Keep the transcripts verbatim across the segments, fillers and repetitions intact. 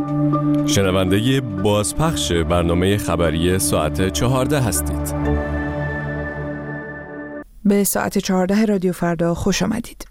شنونده بازپخش برنامه خبری ساعت چهارده هستید. به ساعت چهارده رادیو فردا خوش آمدید.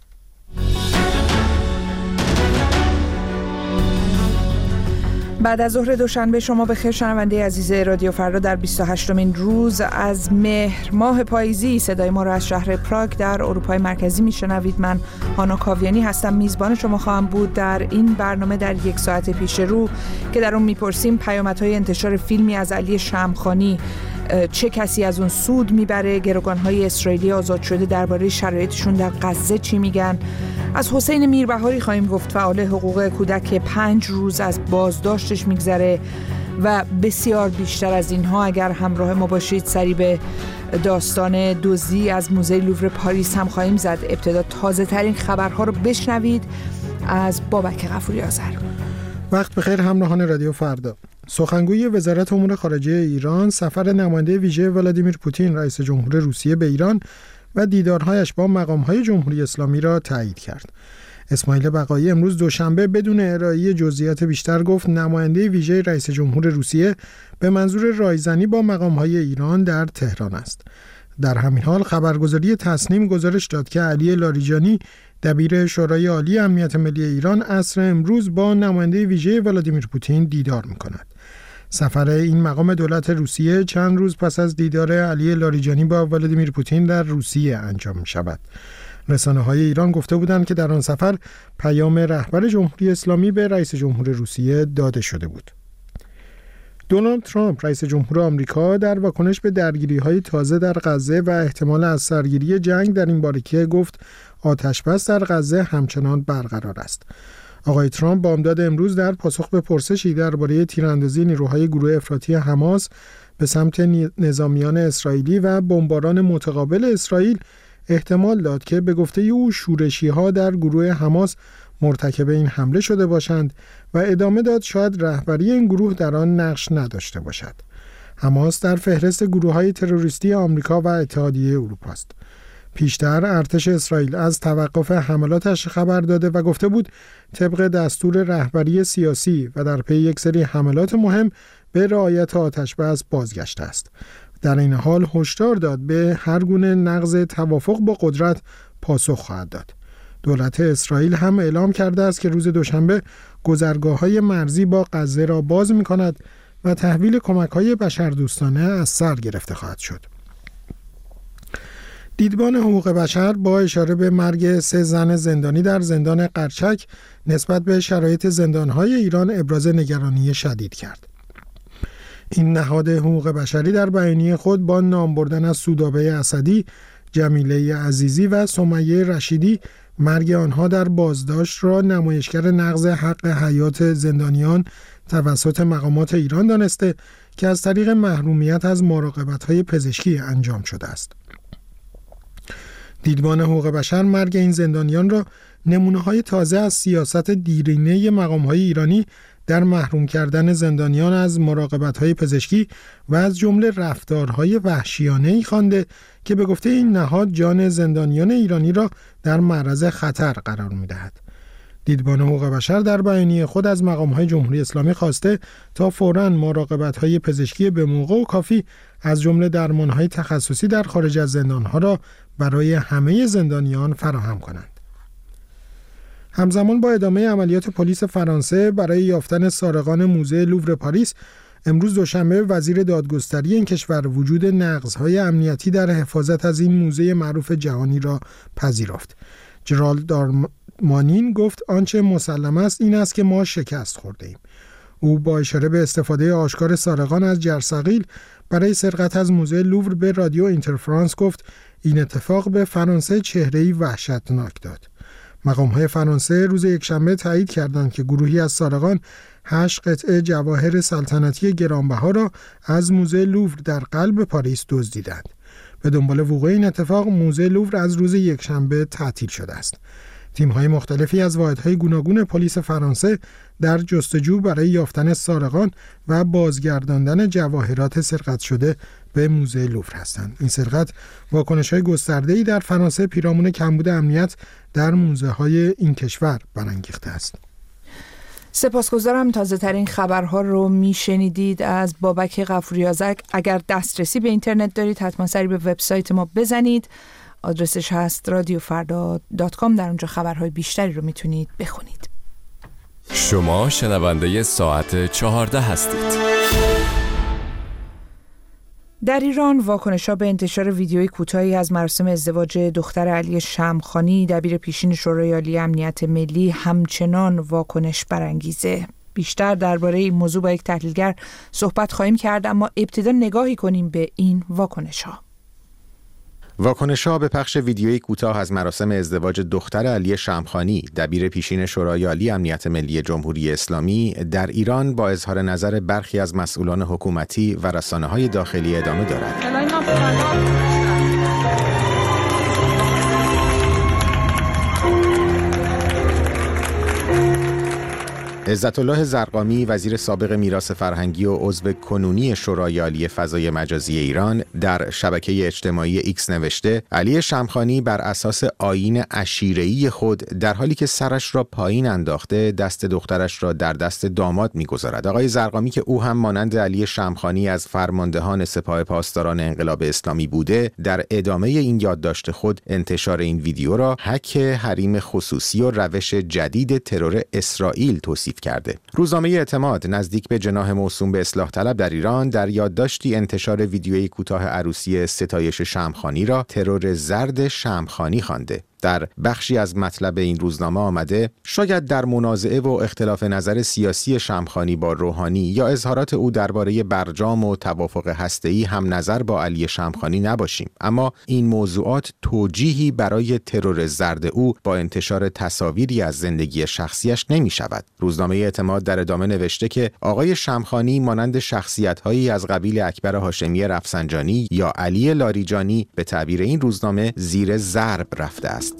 بعد از ظهر دوشنبه شما بخیر شنونده عزیز رادیو فردا. در بیست و هشتمین روز از مهر ماه پاییزی صدای ما را از شهر پراگ در اروپای مرکزی میشنوید. من هانا کاویانی هستم، میزبان شما خواهم بود در این برنامه در یک ساعت پیش رو که در اون میپرسیم پیامدهای انتشار فیلمی از علی شمخانی چه کسی از اون سود میبره، گروگان‌های اسرائیلی آزاد شده درباره شرایطشون در غزه چی میگن. از حسین میربهاری خواهیم گفت، فعال حقوق کودک که پنج روز از بازداشتش میگذره و بسیار بیشتر از اینها. اگر همراه ما باشید سری به داستان دزدی از موزه لوور پاریس هم خواهیم زد. ابتدا تازه ترین خبرها رو بشنوید از بابک غفوری آذر. وقت بخیر همراهان رادیو فردا. سخنگوی وزارت امور خارجه ایران سفر نماینده ویژه ولادیمیر پوتین رئیس جمهور روسیه به ایران و دیدارهایش با مقام‌های جمهوری اسلامی را تایید کرد. اسماعیل بقایی امروز دوشنبه بدون ارائه جزئیات بیشتر گفت نماینده ویژه رئیس جمهور روسیه به منظور رایزنی با مقام‌های ایران در تهران است. در همین حال خبرگزاری تسنیم گزارش داد که علی لاریجانی دبیر شورای عالی امنیت ملی ایران عصر امروز با نماینده ویژه ولادیمیر پوتین دیدار می‌کند. سفر این مقام دولت روسیه چند روز پس از دیدار علی لاریجانی با ولادیمیر پوتین در روسیه انجام می‌شود. رسانه‌های ایران گفته بودند که در آن سفر پیام رهبر جمهوری اسلامی به رئیس جمهور روسیه داده شده بود. دونالد ترامپ رئیس جمهور آمریکا در واکنش به درگیری‌های تازه در غزه و احتمال از سرگیری جنگ در این باریکه گفت آتش‌بس در غزه همچنان برقرار است. آقای ترامپ بامداد امروز در پاسخ به پرسشی درباره تیراندازی نیروهای گروه افراطی حماس به سمت نظامیان اسرائیلی و بمباران متقابل اسرائیل احتمال داد که به گفته او شورشی‌ها در گروه حماس مرتکب این حمله شده باشند و ادامه داد شاید رهبری این گروه در آن نقش نداشته باشد. حماس در فهرست گروه‌های تروریستی آمریکا و اتحادیه اروپا است. پیشتر ارتش اسرائیل از توقف حملاتش خبر داده و گفته بود طبق دستور رهبری سیاسی و در پی یک سری حملات مهم به رعایت آتش‌بس بازگشته است. در این حال هشدار داد به هر گونه نقض توافق با قدرت پاسخ خواهد داد. دولت اسرائیل هم اعلام کرده است که روز دوشنبه گذرگاه‌های مرزی با غزه را باز می‌کند و تحویل کمک‌های بشردوستانه از سر گرفته خواهد شد. دیدبان حقوق بشر با اشاره به مرگ سه زن زندانی در زندان قرچک نسبت به شرایط زندان‌های ایران ابراز نگرانی شدید کرد. این نهاد حقوق بشری در بیانیه خود با نام بردن از سودابه اسدی، جمیله عزیزی و سمیه رشیدی مرگ آنها در بازداشت را نمایشگر نقض حق حیات زندانیان توسط مقامات ایران دانسته که از طریق محرومیت از مراقبت‌های پزشکی انجام شده است. دیدبان حقوق بشر مرگ این زندانیان را نمونه‌های تازه از سیاست دیرینه مقام‌های ایرانی در محروم کردن زندانیان از مراقبت‌های پزشکی و از جمله رفتارهای وحشیانه‌ای خوانده که به گفته این نهاد جان زندانیان ایرانی را در معرض خطر قرار می‌دهد. دیدبان حقوق بشر در بیانیه خود از مقام‌های جمهوری اسلامی خواسته تا فوراً مراقبت‌های پزشکی به موقع و کافی از جمله درمان‌های تخصصی در خارج از زندان‌ها را برای همه زندانیان فراهم کنند. همزمان با ادامه عملیات پلیس فرانسه برای یافتن سارقان موزه لوور پاریس، امروز دوشنبه وزیر دادگستری این کشور وجود نقض‌های امنیتی در حفاظت از این موزه معروف جهانی را پذیرفت. جرالد دارمانین گفت آنچه مسلم است این است که ما شکست خورده‌ایم. او با اشاره به استفاده آشکار سارقان از جرثقیل برای سرقت از موزه لوور به رادیو اینترفرانس گفت این اتفاق به فرانسه چهره‌ای وحشتناک داد. مقام‌های فرانسه روز یکشنبه تایید کردند که گروهی از سارقان هشت قطعه جواهر سلطنتی گرانبها را از موزه لوور در قلب پاریس دزدیدند. به دنبال وقوع این اتفاق موزه لوور از روز یکشنبه تعطیل شده است. تیم‌های مختلفی از واحدهای گوناگون پلیس فرانسه در جستجو برای یافتن سارقان و بازگرداندن جواهرات سرقت شده به موزه لوور هستند. این سرقت واکنش‌های گسترده‌ای در فرانسه پیرامون کمبود امنیت در موزه‌های این کشور برانگیخته است. سپاسگزارم. تازه ترین خبرها رو میشنیدید از بابک غفوری‌آزاد. اگر دسترسی به اینترنت دارید حتما سری به وبسایت ما بزنید. آدرسش هست رادیو فردا دات کام. در اونجا خبرهای بیشتری رو میتونید بخونید. شما شنونده ساعت چهارده هستید. در ایران واکنش‌ها به انتشار ویدیوی کوتاهی از مراسم ازدواج دختر علی شمخانی دبیر پیشین شورای عالی امنیت ملی همچنان واکنش برانگیزه. بیشتر درباره این موضوع با یک تحلیلگر صحبت خواهیم کرد، اما ابتدا نگاهی کنیم به این واکنش‌ها. واکنش‌ها به پخش ویدیویی کوتاه از مراسم ازدواج دختر علی شمخانی دبیر پیشین شورای عالی امنیت ملی جمهوری اسلامی در ایران با اظهار نظر برخی از مسئولان حکومتی و رسانه‌های داخلی ادامه دارد. عزت‌الله زرقامی وزیر سابق میراث فرهنگی و عضو کنونی شورای عالی فضای مجازی ایران در شبکه اجتماعی ایکس نوشته علی شمخانی بر اساس آیین عشیره‌ای خود در حالی که سرش را پایین انداخته دست دخترش را در دست داماد می‌گذارد. آقای زرقامی که او هم مانند علی شمخانی از فرماندهان سپاه پاسداران انقلاب اسلامی بوده، در ادامه این یادداشت خود انتشار این ویدیو را هک حریم خصوصی و روش جدید ترور اسرائیل توصیف کرده. روزنامه اعتماد نزدیک به جناح موسوم به اصلاح طلب در ایران در یادداشتی انتشار ویدیویی کوتاه عروسی ستایش شمخانی را ترور زرد شمخانی خوانده. در بخشی از مطلب این روزنامه آمده شاید در منازعه و اختلاف نظر سیاسی شمخانی با روحانی یا اظهارات او درباره برجام و توافق هسته‌ای هم نظر با علی شمخانی نباشیم، اما این موضوعات توجیهی برای ترور زرد او با انتشار تصاویری از زندگی شخصیش نمی شود. روزنامه اعتماد در ادامه نوشته که آقای شمخانی مانند شخصیت‌هایی از قبیل اکبر هاشمی رفسنجانی یا علی لاریجانی به تعبیر این روزنامه زیر ضرب رفته است.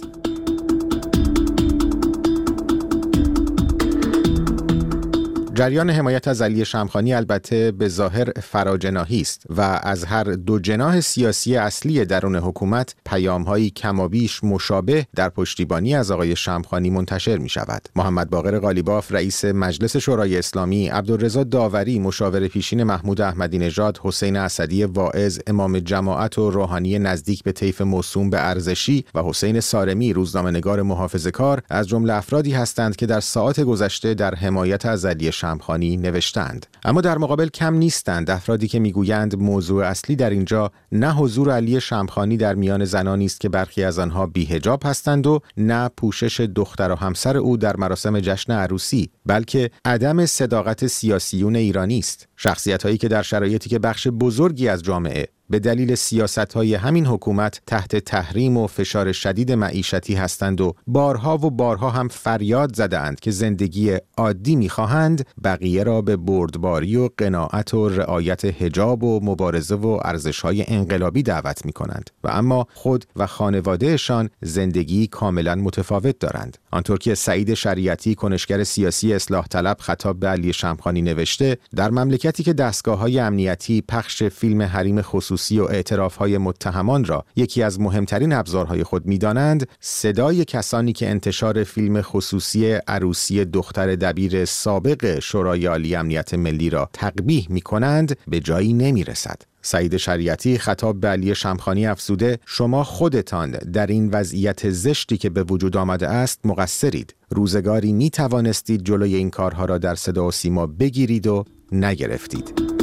جریان حمایت از علی شمخانی البته به ظاهر فراجناحی است و از هر دو جناح سیاسی اصلی درون حکومت پیام‌هایی کمابیش مشابه در پشتیبانی از آقای شمخانی منتشر می شود. محمد باقر قالیباف رئیس مجلس شورای اسلامی، عبدالرضا داوری مشاور پیشین محمود احمدی نژاد، حسین اسدی واعظ امام جماعت و روحانی نزدیک به طیف موسوم به ارزشی و حسین سارمی روزنامه‌نگار محافظه‌کار از جمله افرادی هستند که در ساعات گذشته در حمایت از علی شمخانی نوشتند. اما در مقابل کم نیستند افرادی که میگویند موضوع اصلی در اینجا نه حضور علی شمخانی در میان زنانی است که برخی از آنها بی‌حجاب هستند و نه پوشش دختر و همسر او در مراسم جشن عروسی، بلکه عدم صداقت سیاسیون ایرانی است. شخصیت‌هایی که در شرایطی که بخش بزرگی از جامعه به دلیل سیاست‌های همین حکومت تحت تحریم و فشار شدید معیشتی هستند و بارها و بارها هم فریاد زدند که زندگی عادی می‌خواهند، بقیه را به بردباری و قناعت و رعایت حجاب و مبارزه و ارزش‌های انقلابی دعوت می‌کنند و اما خود و خانوادهشان زندگی کاملاً متفاوت دارند. آنطور که سعید شریعتی کنشگر سیاسی اصلاح طلب خطاب به علی شمخانی نوشته، در مملکتی که دستگاه‌های امنیتی پخش فیلم حریم خصوصی و اعتراف‌های متهمان را یکی از مهمترین ابزارهای خود می‌دانند، صدای کسانی که انتشار فیلم خصوصی عروسی دختر دبیر سابق شورای عالی امنیت ملی را تقبیح می‌کنند به جایی نمی‌رسد. سعید شریعتی خطاب به علی شمخانی افزوده: شما خودتان در این وضعیت زشتی که به وجود آمده است مقصرید. روزگاری می توانستید جلوی این کارها را در صدا و سیما بگیرید و نگرفتید.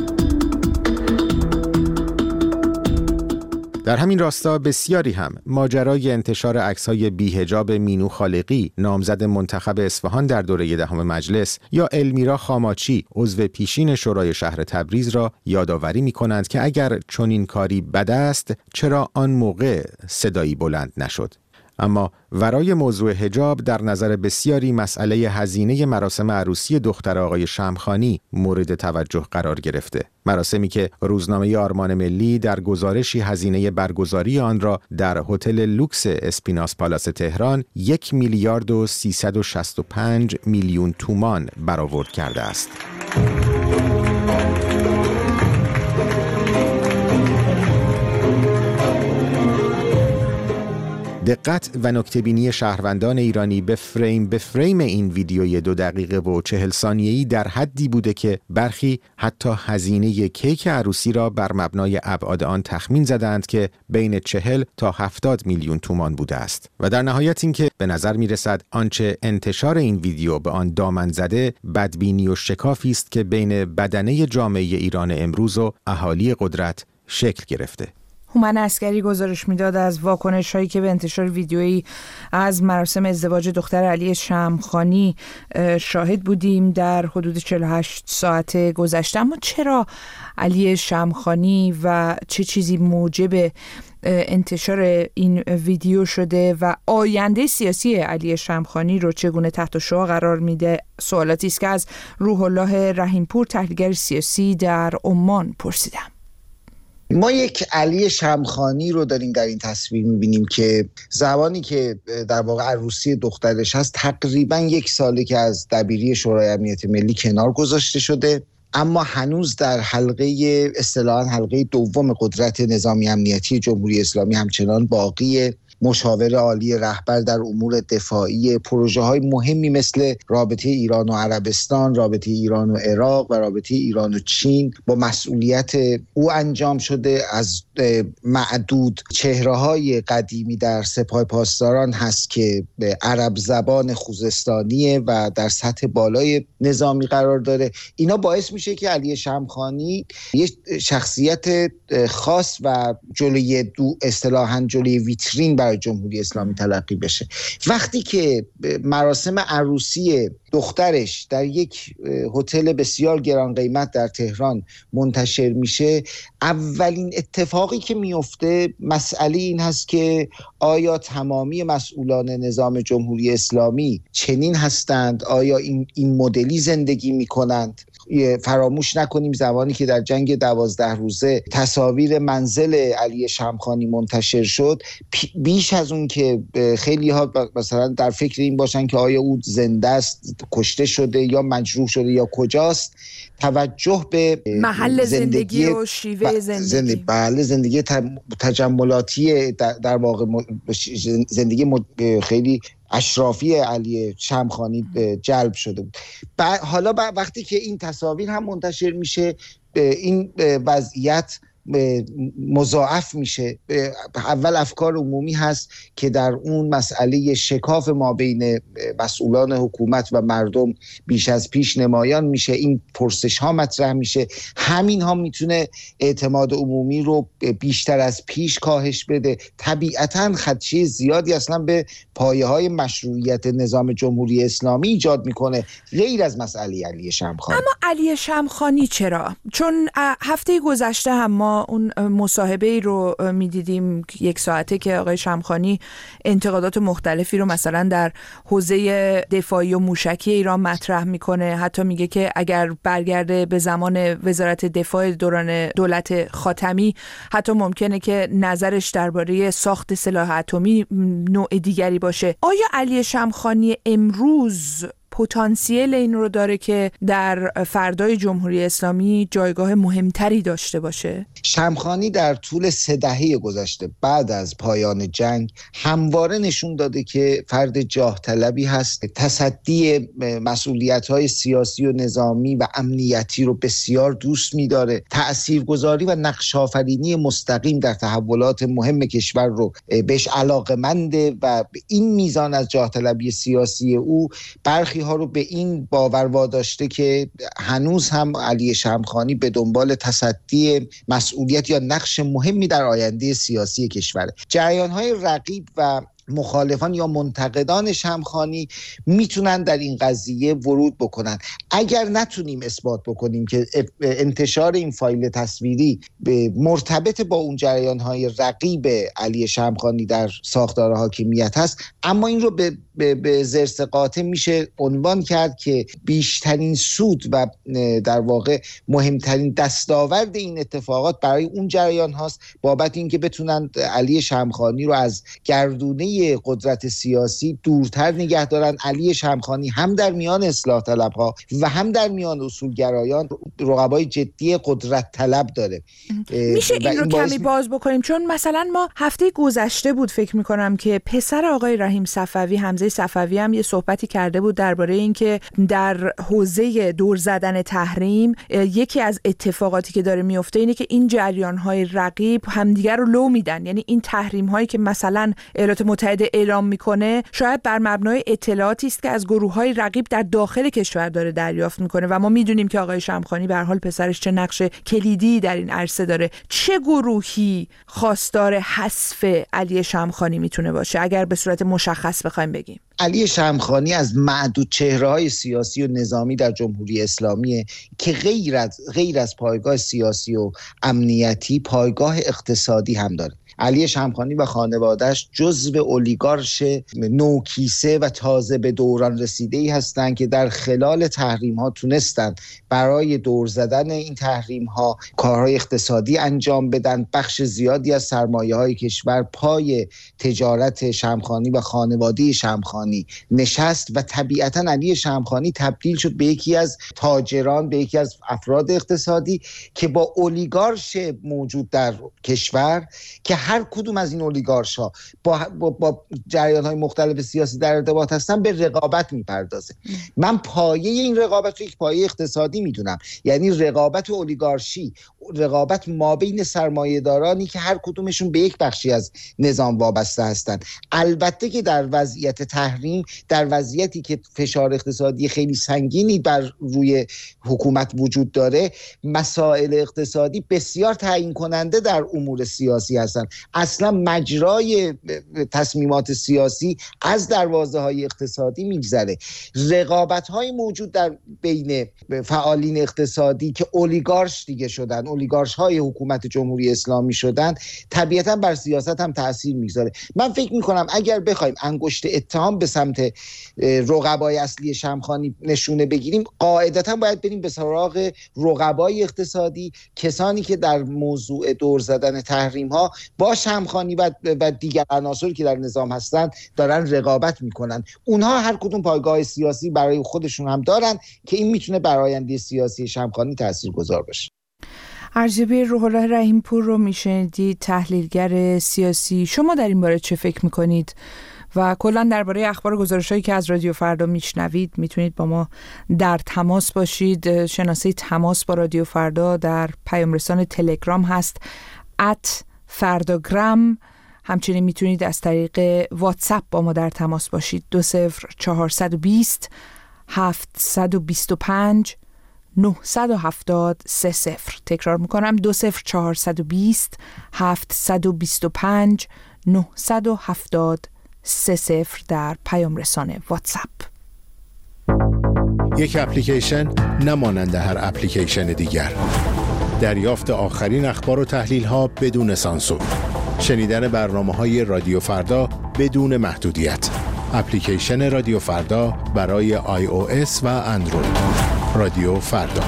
در همین راستا بسیاری هم ماجرای انتشار عکس‌های بی‌حجاب مینو خالقی، نامزد منتخب اصفهان در دوره دهم مجلس، یا المیرا خاماچی، عضو پیشین شورای شهر تبریز را یادآوری می‌کنند که اگر چنین کاری بد است، چرا آن موقع صدایی بلند نشد؟ اما ورای موضوع حجاب در نظر بسیاری مسئله هزینه مراسم عروسی دختر آقای شمخانی مورد توجه قرار گرفته. مراسمی که روزنامه آرمان ملی در گزارشی هزینه برگزاری آن را در هتل لوکس اسپیناس پالاس تهران یک میلیارد و سیصد و شصت و پنج میلیون تومان برآورد کرده است. دقت و نکته‌بینی شهروندان ایرانی به فریم به فریم این ویدیوی دو دقیقه و چهل ثانیه‌ای در حدی بوده که برخی حتی هزینه کیک عروسی را بر مبنای ابعاد آن تخمین زدند که بین چهل تا هفتاد میلیون تومان بوده است. و در نهایت اینکه به نظر می‌رسد آنچه انتشار این ویدیو به آن دامن زده بدبینی و شکافی است که بین بدنه جامعه ایران امروز و اهالی قدرت شکل گرفته. هومن عسکری گزارش میداد از واکنش هایی که به انتشار ویدیویی از مراسم ازدواج دختر علی شمخانی شاهد بودیم در حدود چهل و هشت ساعت گذشته. اما چرا علی شمخانی و چه چیزی موجب انتشار این ویدیو شده و آینده سیاسی علی شمخانی رو چگونه تحت شعاع قرار میده؟ سوالاتی است که از روح الله رحیمپور تحلیلگر سیاسی در عمان پرسیدم. ما یک علی شمخانی رو داریم در این تصویر میبینیم که زمانی که در واقع عروسی دخترش هست تقریبا یک ساله که از دبیری شورای امنیت ملی کنار گذاشته شده، اما هنوز در حلقه اصطلاحاً حلقه دوم قدرت نظامی امنیتی جمهوری اسلامی همچنان باقیه. مشاور عالی رهبر در امور دفاعی، پروژه های مهمی مثل رابطه ایران و عربستان، رابطه ایران و عراق و رابطه ایران و چین با مسئولیت او انجام شده. از معدود چهره های قدیمی در سپاه پاسداران هست که عرب زبان خوزستانیه و در سطح بالای نظامی قرار داره. اینا باعث میشه که علی شمخانی یک شخصیت خاص و جلوی دو اصطلاحاً جلوی ویترین برای جمهوری اسلامی تلقی بشه. وقتی که مراسم عروسی دخترش در یک هتل بسیار گران قیمت در تهران منتشر میشه، اولین اتفاقی که میفته مسئله این هست که آیا تمامی مسئولان نظام جمهوری اسلامی چنین هستند؟ آیا این این مدلی زندگی میکنند؟ فراموش نکنیم زمانی که در جنگ دوازده روزه تصاویر منزل علی شمخانی منتشر شد، بیش از اون که خیلی ها مثلا در فکر این باشن که آیا او زنده است، کشته شده یا مجروح شده یا کجاست، توجه به محل زندگی, زندگی و شیوه زندگی زندگی بله زندگی تجملاتی در واقع زندگی خیلی اشرافی علی شمخانی جلب شده بود. حالا وقتی که این تصاویر هم منتشر میشه، این وضعیت مضاعف میشه. اول افکار عمومی هست که در اون مسئله شکاف ما بین مسئولان حکومت و مردم بیش از پیش نمایان میشه. این پرسش ها مطرح میشه. همین ها میتونه اعتماد عمومی رو بیشتر از پیش کاهش بده. طبیعتاً خدشه زیادی اصلا به پایه های مشروعیت نظام جمهوری اسلامی ایجاد میکنه، غیر از مسئله علی شمخانی. اما علی شمخانی چرا؟ چون هفته گذشته هم ما اون مصاحبه‌ای رو می‌دیدیم یک ساعته که آقای شمخانی انتقادات مختلفی رو مثلا در حوزه دفاعی و موشکی ایران مطرح میکنه. حتی میگه که اگر برگرده به زمان وزارت دفاع دوران دولت خاتمی، حتی ممکنه که نظرش درباره ساخت سلاح اتمی نوع دیگری باشه. آیا علی شمخانی امروز پتانسیل این رو داره که در فردای جمهوری اسلامی جایگاه مهمتری داشته باشه؟ شمخانی در طول سه دهه گذشته بعد از پایان جنگ همواره نشون داده که فرد جاه طلبی هست. تصدی مسئولیت‌های سیاسی و نظامی و امنیتی رو بسیار دوست می‌داره. تأثیرگذاری و نقش‌آفرینی مستقیم در تحولات مهم کشور رو بهش علاقه‌منده و این میزان از جاه طلبی سیاسی او برخی ها رو به این باور واداشته که هنوز هم علی شمخانی به دنبال تصدی مسئولیت یا نقش مهمی در آینده سیاسی کشوره. جریان‌های رقیب و مخالفان یا منتقدان شمخانی میتونن در این قضیه ورود بکنن. اگر نتونیم اثبات بکنیم که انتشار این فایل تصویری مرتبط با اون جریان‌های رقیب علی شمخانی در ساختار حاکمیت هست، اما این رو به به زرس قاطع میشه عنوان کرد که بیشترین سود و در واقع مهمترین دستاورد این اتفاقات برای اون جریان هاست، بابت اینکه بتونن علی شمخانی رو از گردونه پایه قدرت سیاسی دورتر نگه دارن. علی شمخانی هم در میان اصلاح طلبها و هم در میان اصولگرایان رقبای جدی قدرت طلب داره. میشه این رو این کمی باز بکنیم؟ چون مثلا ما هفته گذشته بود فکر میکنم که پسر آقای رحیم صفوی، حمزه صفوی، هم یه صحبتی کرده بود درباره اینکه در حوزه دور زدن تحریم یکی از اتفاقاتی که داره میفته اینه که این جریان‌های رقیب همدیگر رو لو میدن. یعنی این تحریم‌هایی که مثلا ایالات متحده اعلام میکنه شاید بر مبنای اطلاعاتی است که از گروه‌های رقیب در داخل کشور داره دریافت میکنه و ما میدونیم که آقای شمخانی به هر حال پسرش چه نقش کلیدی در این عرصه داره. چه گروهی خواستار حذف علی شمخانی میتونه باشه اگر به صورت مشخص بخوایم بگیم؟ علی شمخانی از معدود چهره‌های سیاسی و نظامی در جمهوری اسلامی که غیر از غیر از پایگاه سیاسی و امنیتی پایگاه اقتصادی هم داره. علی شمخانی و خانواده‌اش جزو اولیگارش نوکیسه و تازه به دوران رسیده‌ای هستند که در خلال تحریم‌ها تونستن برای دور زدن این تحریم‌ها کارهای اقتصادی انجام بدن. بخش زیادی از سرمایه‌های کشور پای تجارت شمخانی و خانواده شمخانی نشست و طبیعتاً علی شمخانی تبدیل شد به یکی از تاجران، به یکی از افراد اقتصادی که با اولیگارش موجود در کشور که هر کدوم از این اولیگارش‌ها با, با, با جریان‌های مختلف سیاسی در ارتباط هستن به رقابت میپردازه. من پایه این رقابت رو یک پایه اقتصادی میدونم، یعنی رقابت اولیگارشی، رقابت مابین سرمایه‌دارانی که هر کدومشون به یک بخشی از نظام وابسته هستند. البته که در وضعیت تحریم، در وضعیتی که فشار اقتصادی خیلی سنگینی بر روی حکومت وجود داره، مسائل اقتصادی بسیار تعیین کننده در امور سیاسی هستند. اصلا مجرای تصمیمات سیاسی از دروازه‌های اقتصادی میگذره. رقابت‌های موجود در بین فعالین اقتصادی که اولیگارش دیگه شدن، اولیگارش‌های حکومت جمهوری اسلامی شدن، طبیعتاً بر سیاست هم تأثیر میگذاره. من فکر می‌کنم اگر بخوایم انگشت اتهام به سمت رقبای اصلی شمخانی نشونه بگیریم، قاعدتاً باید بریم به سراغ رقبای اقتصادی، کسانی که در موضوع دور زدن تحریم‌ها با شمخانی و, و دیگر عناصری که در نظام هستند دارن رقابت میکنن. اونها هر کدوم پایگاه سیاسی برای خودشون هم دارن که این میتونه بر آینده سیاسی شمخانی تاثیرگذار باشه. ارجبی روح الله رحیم پور رو میشنیدید، تحلیلگر سیاسی. شما در این باره چه فکر میکنید؟ و کلا درباره اخبار و گزارش‌هایی که از رادیو فردا میشنوید میتونید با ما در تماس باشید. شناسه تماس با رادیو فردا در پیام رسان تلگرام هست ات فرداگرام. همچنین میتونید از طریق واتساپ با ما در تماس باشید. دو صفر چهارصد و بیست هفتصد و بیست و پنج نهصد و هفتاد سه صفر. تکرار میکنم دو صفر چهارصد و بیست هفتصد و بیست و پنج نهصد و هفتاد سه صفر در پیام رسان واتساپ. یک اپلیکیشن نمانند هر اپلیکیشن دیگر. دریافت آخرین اخبار و تحلیل ها بدون سانسور. شنیدن برنامه‌های رادیو فردا بدون محدودیت. اپلیکیشن رادیو فردا برای آی او اس و اندروید. رادیو فردا.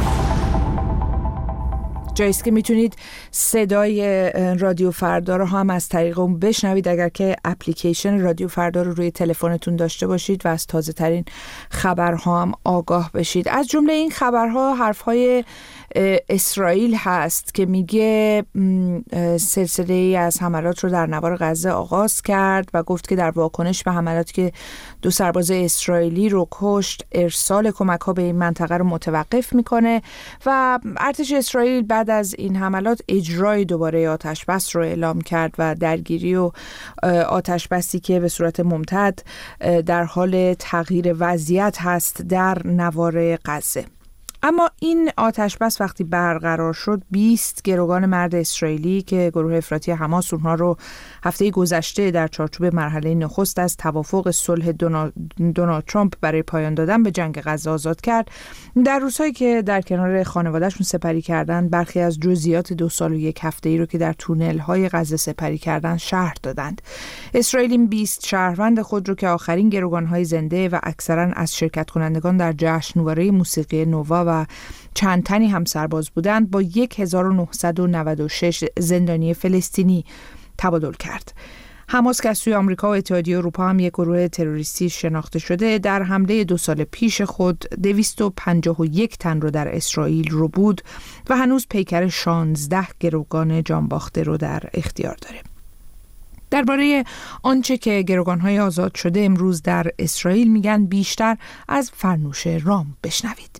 جاییست که میتونید صدای رادیو فردا رو هم از طریق اون بشنوید اگر که اپلیکیشن رادیو فردا رو روی تلفنتون داشته باشید و از تازه ترین خبرها هم آگاه بشید. از جمله این خبرها حرفهای اسرائیل هست که میگه سلسله ای از حملات رو در نوار غزه آغاز کرد و گفت که در واکنش به حملاتی که دو سرباز اسرائیلی رو کشت ارسال کمک ها به این منطقه رو متوقف میکنه و ارتش اسرائیل بعد از این حملات اجرای دوباره آتش بس رو اعلام کرد و درگیری و آتش بسی که به صورت ممتد در حال تغییر وضعیت هست در نوار غزه. اما این آتش بس وقتی برقرار شد، بیست گروگان مرد اسرائیلی که گروه افراطی حماس اونها رو هفته گذشته در چارچوب مرحله نخست از توافق صلح دونالد ترامپ برای پایان دادن به جنگ غزه آزاد کرد، در روزهایی که در کنار خانوادهشون سپری کردن برخی از جزئیات دو سال و یک هفته ای رو که در تونل های غزه سپری کردن شرح دادند. اسرائیل این بیست شهروند خود رو که آخرین گروگان های زنده و اکثرا از شرکت کنندگان در جشنواره موسیقی نووا و چند تنی هم سرباز بودند با یک هزار و نهصد و نود و شش زندانی فلسطینی تبادل کرد. حماس که از سوی آمریکا و اتحادیه اروپا هم یک گروه تروریستی شناخته شده، در حمله دو سال پیش خود دویست و پنجاه و یک تن رو در اسرائیل رو بود و هنوز پیکر شانزده گروگان جانباخته رو در اختیار داره. درباره آنچه که گروگان‌های آزاد شده امروز در اسرائیل میگن بیشتر از فرنوش رام بشنوید.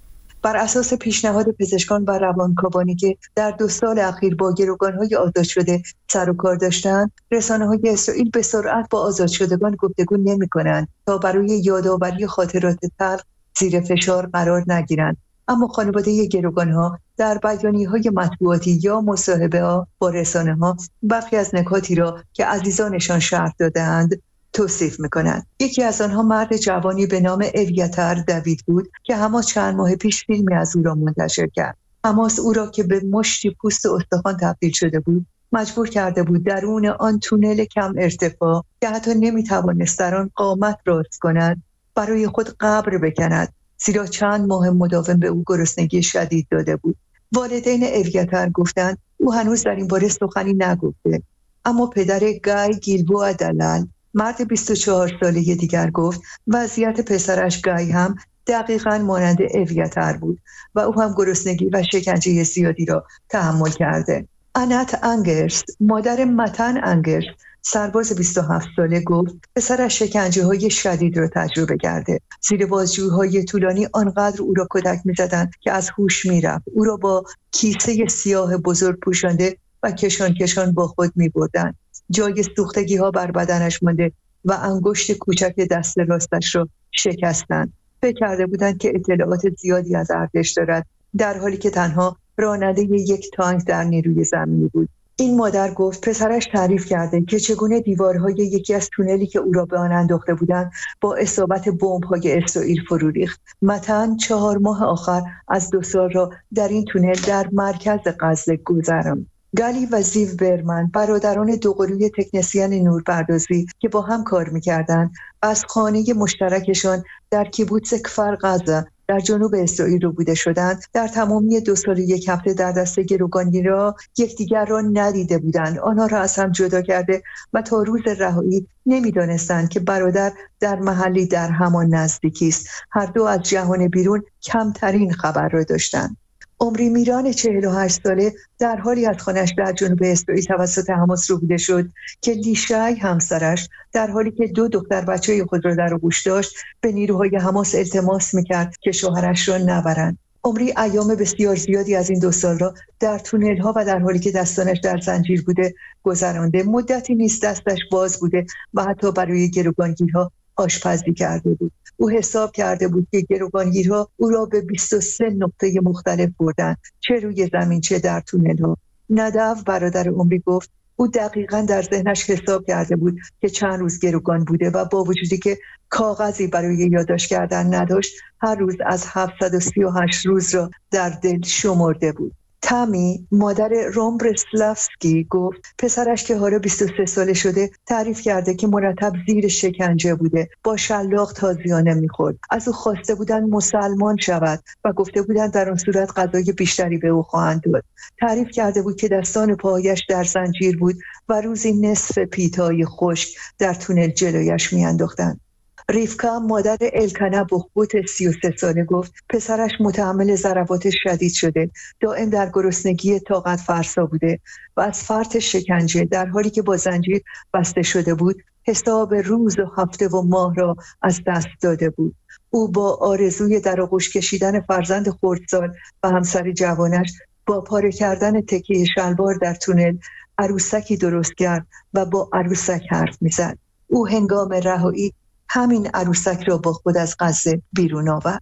بر اساس پیشنهاد پزشکان و روانکاوانی که در دو سال اخیر با گروگان‌های آزاد شده سر و کار داشتند، رسانه‌های اسرائیل به سرعت با آزاد شدگان گفتگو نمی‌کنند تا برای یادآوری خاطرات تلخ زیر فشار قرار نگیرند. اما خانواده گروگان‌ها در بیانیه‌های مطبوعاتی یا مصاحبه‌ها با رسانه‌ها برخی از نکاتی را که عزیزانشان شرح داده‌اند توصیف می‌کنند. یکی از آنها مرد جوانی به نام اویتر دوید بود که حماس چند ماه پیش فیلمی از او را منتشر کرد. حماس او را که به مشتی پوست و استخوان تبدیل شده بود مجبور کرده بود درون آن تونل کم ارتفاع که حتی نمی‌توانست در آن قامت راست کند برای خود قبر بکند، زیرا چند ماه مداوم به او گرسنگی شدید داده بود. والدین اویتر گفتند او هنوز در این باره سخنی نگفته، اما پدر گای گیلبوآ دلال، مرد بیست و چهار ساله دیگر، گفت وضعیت پسرش گای هم دقیقاً مانند اویتر بود و او هم گرسنگی و شکنجه زیادی را تحمل کرده. انت انگرس، مادر متن انگرس، سرباز بیست و هفت ساله، گفت پسرش شکنجه‌های شدید را تجربه کرده. زیر بازجویی‌های طولانی آنقدر او را کتک می‌زدند که از هوش می‌رفت. او را با کیسه سیاه بزرگ پوشانده و کشان کشان با خود می‌بردند. جای سوختگی‌ها بر بدنش مانده و انگشت کوچک دست راستش را شکستند. فکر کرده بودند که اطلاعات زیادی از ارتش دارد، در حالی که تنها راننده یک تانک در نیروی زمینی بود. این مادر گفت پسرش تعریف کرده که چگونه دیوارهای یکی از تونلی که او را به آن انداخته بودند با اصابت بمب‌های اسرائیل فرو ریخت. متن چهار ماه آخر از دو سال را در این تونل در مرکز غزه گذراند. گالی و زیو برمن، برادران دوقلوی تکنسین نورپردازی که با هم کار می‌کردند، از خانه مشترکشان در کیبوتز کفر غزه در جنوب اسرائیل رو بوده شدند، در تمامی دو سال و یک هفته در دست گروگانگیرها یکدیگر را ندیده بودند. آنها را از هم جدا کرده و تا روز رهایی نمی‌دانستند که برادر در محلی در همان نزدیکی است. هر دو از جهان بیرون کمترین خبر را داشتند. عمری میران چهل و هشت ساله در حالی از خانه‌اش در جنوب اسرائیل توسط حماس روبوده شد که لیشی همسرش در حالی که دو دختر بچه خود را در آغوش داشت به نیروهای حماس التماس میکرد که شوهرش را نبرند. عمری ایام بسیار زیادی از این دو سال را در تونل‌ها و در حالی که دستانش در زنجیر بوده گذرانده. مدتی نیست دستش باز بوده و حتی برای گروگانگیرها آشپزی کرده بود. او حساب کرده بود که گروگانگیرها او را به بیست و سه نقطه مختلف بردند، چه روی زمین چه در تونل‌ها. ندو، برادر عمری، گفت او دقیقاً در ذهنش حساب کرده بود که چند روز گروگان بوده و با وجودی که کاغذی برای یادداشت کردن نداشت، هر روز از هفتصد و سی و هشت روز را در دل شمرده بود. تامی، مادر روم برسلافسکی، گفت پسرش که حالا بیست و سه ساله شده تعریف کرده که مرتب زیر شکنجه بوده، با شلاق تازیانه میخورد. از او خواسته بودن مسلمان شود و گفته بودن در آن صورت غذای بیشتری به او خواهند داد. تعریف کرده بود که دستان پایش در زنجیر بود و روزی نصف پیتای خشک در تونل جلویش میانداختند. ریفکا، مادر الکنا بخبوت سی و سه ساله، گفت پسرش متحمل ضربات شدید شده، دائم در گرسنگی طاقت فرسا بوده و از فرط شکنجه در حالی که با زنجیر بسته شده بود حساب روز و هفته و ماه را از دست داده بود. او با آرزوی در آغوش کشیدن فرزند خردسال و همسر جوانش با پاره کردن تکیه شلوار در تونل عروسکی درست کرد و با عروسک حرف می‌زد. او هنگام رهایی همین عروسک را با خود از غزه بیرون آورد.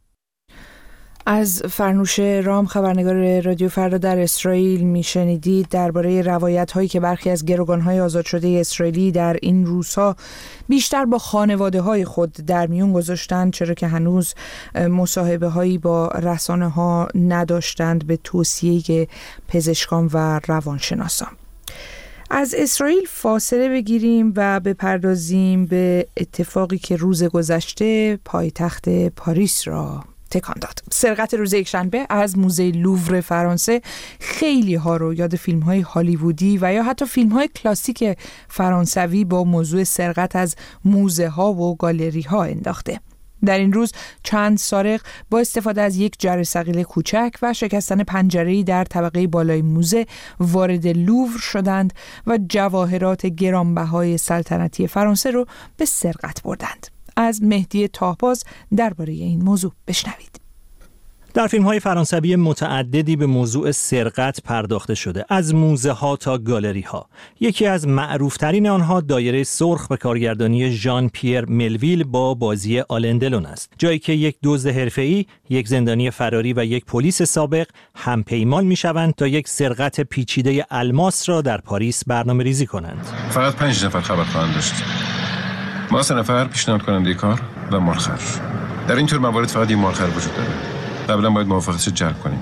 از فرنوش رام، خبرنگار رادیو فردا در اسرائیل، میشنیدید درباره روایت هایی که برخی از گروگان‌های آزاد شده اسرائیلی در این روزها بیشتر با خانواده های خود در میون گذاشتند، چرا که هنوز مصاحبه هایی با رسانه ها نداشتند به توصیه پزشکان و روانشناسان. از اسرائیل فاصله بگیریم و بپردازیم به اتفاقی که روز گذشته پایتخت پاریس را تکان داد. سرقت روز یکشنبه از موزه لوور فرانسه خیلی ها رو یاد فیلم های هالیوودی و یا حتی فیلم های کلاسیک فرانسوی با موضوع سرقت از موزه ها و گالری ها انداخته. در این روز چند سارق با استفاده از یک جرثقیل کوچک و شکستن پنجره‌ای در طبقه بالای موزه وارد لوور شدند و جواهرات گرانبهای سلطنتی فرانسه رو به سرقت بردند. از مهدی تاهباز درباره این موضوع بشنوید. در فیلم‌های فرانسوی متعددی به موضوع سرقت پرداخته شده، از موزه ها تا گالری ها. یکی از معروفترین آنها دایره سرخ به کارگردانی ژان پیر ملویل با بازی آلن دلون است، جایی که یک دزد حرفه‌ای، یک زندانی فراری و یک پلیس سابق همپیمان می‌شوند تا یک سرقت پیچیده الماس را در پاریس برنامه‌ریزی کنند. فقط پنج نفر خبر خواهند داشت. ما سه نفر پیشنهاد کننده کار و مالخر. در این طور موارد فقط یک مالخر وجود داره. قبلا باید موافقتش جلب کنیم.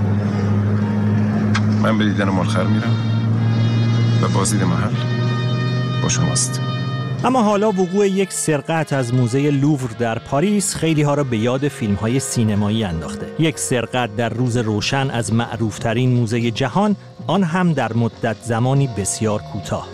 من به دیدن مالخر میرم و بازدید محل با شماست. اما حالا وقوع یک سرقت از موزه لوور در پاریس خیلی ها را به یاد فیلم های سینمایی انداخته. یک سرقت در روز روشن از معروفترین موزه جهان، آن هم در مدت زمانی بسیار کوتاه.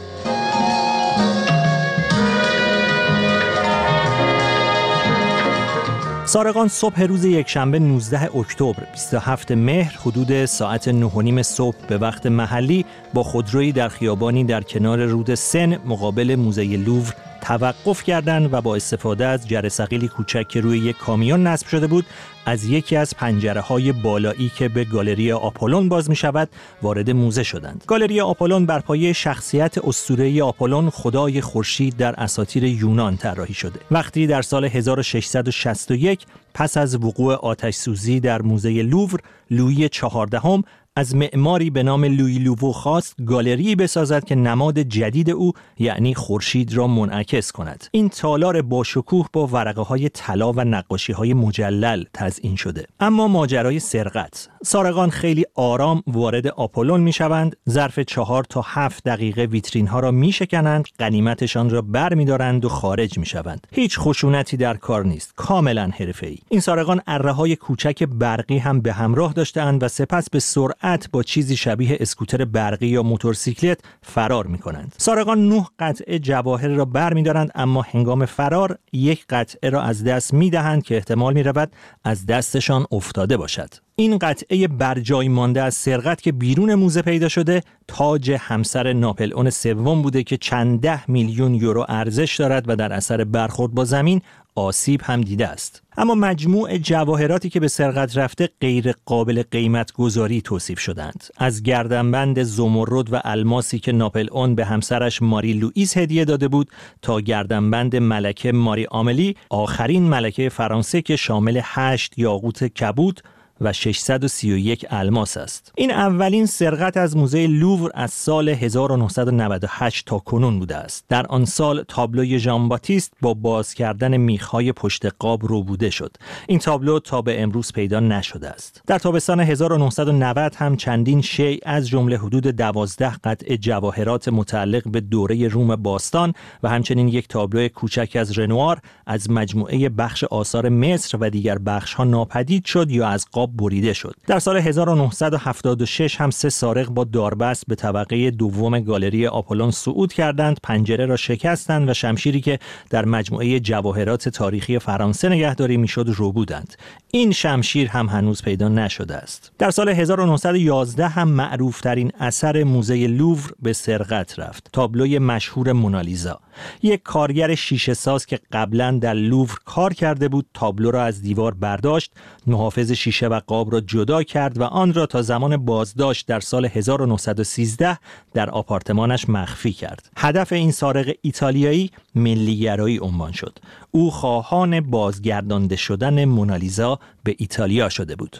سارقان صبح روز یکشنبه نوزدهم اکتبر بیست و هفتم مهر حدود ساعت نه و نیم صبح به وقت محلی با خودرویی در خیابانی در کنار رود سن مقابل موزه لوور توقف کردند و با استفاده از جرثقیلی کوچک که روی یک کامیون نصب شده بود از یکی از پنجره‌های بالایی که به گالری آپولون باز می‌شود وارد موزه شدند. گالری آپولون بر پایه شخصیت اسطوره‌ای آپولون، خدای خورشید در اساطیر یونان طراحی شده. وقتی در سال هزار و ششصد و شصت و یک پس از وقوع آتش‌سوزی در موزه لوور، لویی چهاردهم از معماری به نام لویی لووو خواست گالری بسازد که نماد جدید او یعنی خورشید را منعکس کند. این تالار با شکوه با ورقه‌های طلا و نقاشی‌های مجلل تزیین شده. اما ماجرای سرقت، سارقان خیلی آرام وارد آپولون می‌شوند، ظرف چهار تا هفت دقیقه ویترین‌ها را می‌شکنند، غنیمتشان را برمی‌دارند و خارج می‌شوند. هیچ خشونتی در کار نیست، کاملاً حرفه‌ای. این سارقان اره‌های کوچک برقی هم به همراه داشته‌اند و سپس به سرعت با چیزی شبیه اسکوتر برقی یا موتورسیکلت فرار می‌کنند. سارقان نه قطعه جواهر را برمی‌دارند، اما هنگام فرار یک قطعه را از دست می‌دهند که احتمال می‌رود از دستشان افتاده باشد. این قطعه برجای مانده از سرقت که بیرون موزه پیدا شده تاج همسر ناپلئون سوم بوده که چند ده میلیون یورو ارزش دارد و در اثر برخورد با زمین آسیب هم دیده است. اما مجموع جواهراتی که به سرقت رفته غیر قابل قیمت گذاری توصیف شدند. از گردنبند زمرد و الماسی که ناپلئون به همسرش ماری لوئیس هدیه داده بود تا گردنبند ملکه ماری آملی، آخرین ملکه فرانسه که شامل هشت یاقوت کبود و ششصد و سی و یک الماس است. این اولین سرقت از موزه لوور از سال هزار و نهصد و نود و هشت تا کنون بوده است. در آن سال تابلوی ژان باتیست با باز کردن میخ‌های پشت قاب روبوده شد. این تابلو تا به امروز پیدا نشده است. در تابستان هزار و نهصد و نود هم چندین شیء از جمله حدود دوازده قطعه جواهرات متعلق به دوره روم باستان و همچنین یک تابلو کوچک از رنوار از مجموعه بخش آثار مصر و دیگر بخش‌ها ناپدید شد یا از قاب بریده شد. در سال هزار و نهصد و هفتاد و شش هم سه سارق با داربست به طبقه دوم گالری آپولون صعود کردند، پنجره را شکستند و شمشیری که در مجموعه جواهرات تاریخی فرانسه نگهداری میشد رو بودند. این شمشیر هم هنوز پیدا نشده است. در سال هزار و نهصد و یازده هم معروفترین اثر موزه لوور به سرقت رفت، تابلوی مشهور مونالیزا. یک کارگر شیشه ساز که قبلا در لوور کار کرده بود تابلو را از دیوار برداشت، محافظ شیشه و قاب را جدا کرد و آن را تا زمان بازداشت در سال هزار و نهصد و سیزده در آپارتمانش مخفی کرد. هدف این سارق ایتالیایی ملی‌گرایی عنوان شد. او خواهان بازگردانده شدن مونالیزا به ایتالیا شده بود.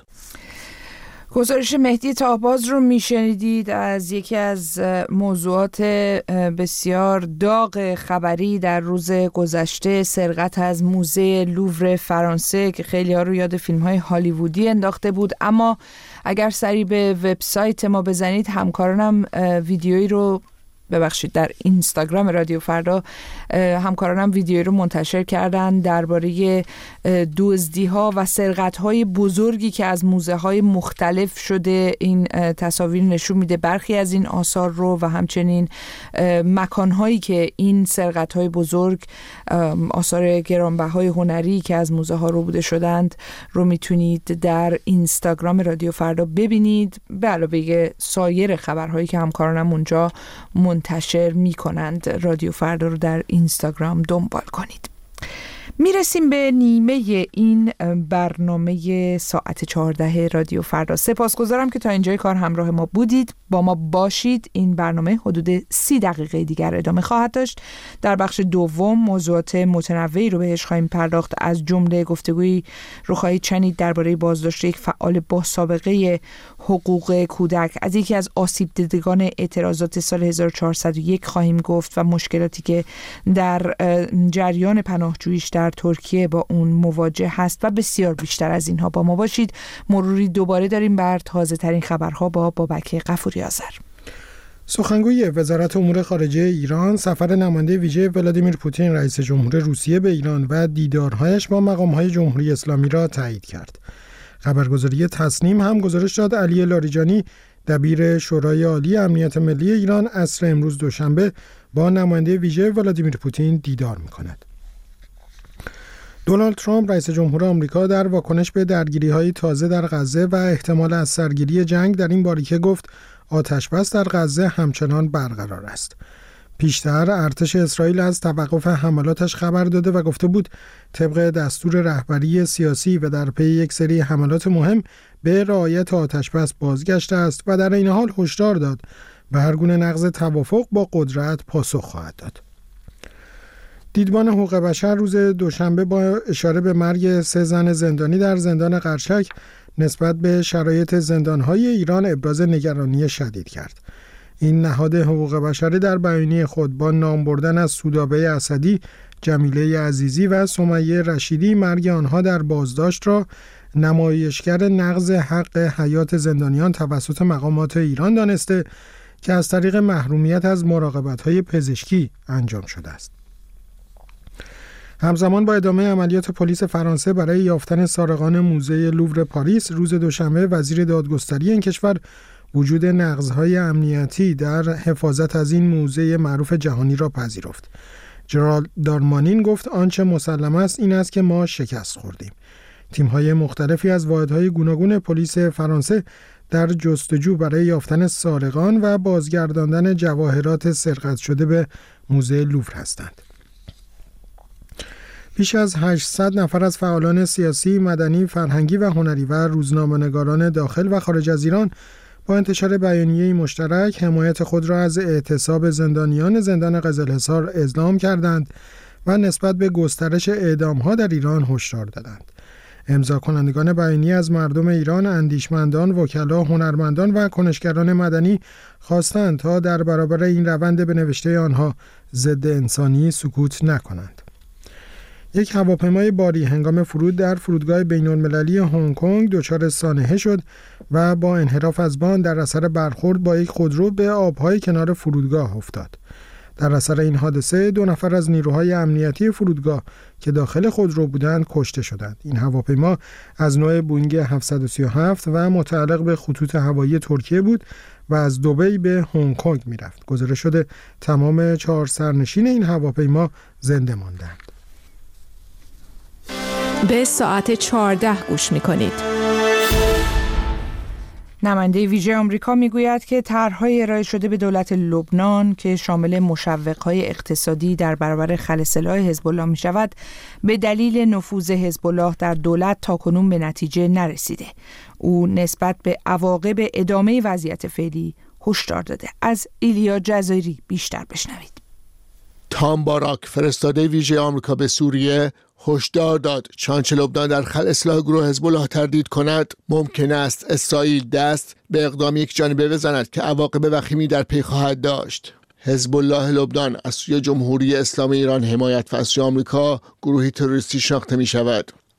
گزارش مهدی تاهباز رو میشنیدید از یکی از موضوعات بسیار داغ خبری در روز گذشته، سرقت از موزه لوور فرانسه که خیلی ها رو یاد فیلم های هالیوودی انداخته بود. اما اگر سری به وبسایت ما بزنید، همکارانم ویدیویی رو ببخشید در اینستاگرام رادیو فردا همکارانم ویدیویی رو منتشر کردن درباره دزدی‌ها و سرقت‌های بزرگی که از موزه‌های مختلف شده. این تصاویر نشون میده برخی از این آثار رو و همچنین مکان‌هایی که این سرقت‌های بزرگ، آثار گرانبهای هنری که از موزه‌ها رو بوده شدند رو میتونید در اینستاگرام رادیو فردا ببینید، به علاوه سایر خبرهایی که همکارانم اونجا منتشر میکنند. رادیو فردا رو در اینستاگرام دنبال کنید. میرسیم به نیمه این برنامه ساعت چهارده رادیو فردا. سپاسگزارم که تا اینجای کار همراه ما بودید. با ما باشید. این برنامه حدود سی دقیقه دیگر ادامه خواهد داشت. در بخش دوم موضوعات متنوعی رو بهش خواهیم پرداخت. از جمله گفتگویی رو خواهید شنید درباره بازداشت یک فعال با سابقه حقوق کودک. از یکی از آسیب دیدگان اعتراضات سال هزار و چهارصد و یک خواهیم گفت و مشکلاتی که در جریان پناهجوییش در ترکیه با اون مواجه هست و بسیار بیشتر از اینها. با ما باشید. مروری دوباره داریم بر تازه ترین خبرها با بابک غفوری آذر. سخنگوی وزارت امور خارجه ایران سفر نماینده ویژه ولادیمیر پوتین رئیس جمهور روسیه به ایران و دیدارهایش با مقام‌های جمهوری اسلامی را تایید کرد. خبرگزاری تصنیم هم گزارش داد علی لاریجانی دبیر شورای عالی امنیت ملی ایران عصر امروز دوشنبه با نماینده ویژه ولادیمیر پوتین دیدار می‌کند. دونالد ترامپ رئیس جمهور آمریکا در واکنش به درگیری‌های تازه در غزه و احتمال از سرگیری جنگ در این باریکه گفت آتش‌بس در غزه همچنان برقرار است. پیشتر ارتش اسرائیل از توقف حملاتش خبر داده و گفته بود طبق دستور رهبری سیاسی و در پی یک سری حملات مهم به رعایت آتش‌بس بازگشته است و در این حال هشدار داد به هر گونه نقض توافق با قدرت پاسخ خواهد داد. دیدبان حقوق بشر روز دوشنبه با اشاره به مرگ سه زن زندانی در زندان قرچک نسبت به شرایط زندان‌های ایران ابراز نگرانی شدید کرد. این نهاد حقوق بشری در بیانیه خود با نام بردن از سودابه اسدی، جمیله عزیزی و سمیه رشیدی مرگ آنها در بازداشت را نمایشگر نقض حق حیات زندانیان توسط مقامات ایران دانسته که از طریق محرومیت از مراقبت‌های پزشکی انجام شده است. همزمان با ادامه عملیات پلیس فرانسه برای یافتن سارقان موزه لوور پاریس، روز دوشنبه وزیر دادگستری این کشور وجود نقض‌های امنیتی در حفاظت از این موزه معروف جهانی را پذیرفت. جرالد دارمانین گفت آنچه مسلم است این است که ما شکست خوردیم. تیم‌های مختلفی از واحدهای گوناگون پلیس فرانسه در جستجو برای یافتن سارقان و بازگرداندن جواهرات سرقت شده به موزه لوور هستند. بیش از هشتصد نفر از فعالان سیاسی، مدنی، فرهنگی و هنری و روزنامه‌نگاران داخل و خارج از ایران با انتشار بیانیه‌ای مشترک حمایت خود را از اعتصاب زندانیان زندان قزلحصار اعلام کردند و نسبت به گسترش اعدام‌ها در ایران هشدار دادند. امضا کنندگان بیانیه از مردم ایران، اندیشمندان، وکلا، هنرمندان و کنشگران مدنی خواستند تا در برابر این روند به نوشته آنها ضد انسانی سکوت نکنند. یک هواپیمای باری هنگام فرود در فرودگاه بین‌المللی هنگ کنگ دچار سانحه شد و با انحراف از بان در اثر برخورد با یک خودرو به آبهای کنار فرودگاه افتاد. در اثر این حادثه دو نفر از نیروهای امنیتی فرودگاه که داخل خودرو بودند کشته شدند. این هواپیما از نوع بوئینگ هفتصد و سی و هفت و متعلق به خطوط هوایی ترکیه بود و از دبی به هنگ کنگ می‌رفت. گزارش شده تمام چهار سرنشین این هواپیما زنده ماندند. به ساعت چهارده گوش می‌کنید. نماینده ویژه آمریکا میگوید که طرح‌های ارائه شده به دولت لبنان که شامل مشوق‌های اقتصادی در برابر خل سلاح حزب الله می‌شود، به دلیل نفوذ حزب الله در دولت تاکنون به نتیجه نرسیده. او نسبت به عواقب ادامه وضعیت فعلی هشدار داده. از ایلیا جزایری بیشتر بشنوید. تام باراک، فرستاده ویژه آمریکا به سوریه، هشدار داد چنانچه لبنان در خلع اصلاح گروه حزب الله تردید کند، ممکن است اسرائیل دست به اقدام یک جانبه بزند که عواقب وخیمی در پی خواهد داشت. حزب الله لبنان از سوی جمهوری اسلامی ایران حمایت و از سوی آمریکا گروهی تروریستی شناخته می شود.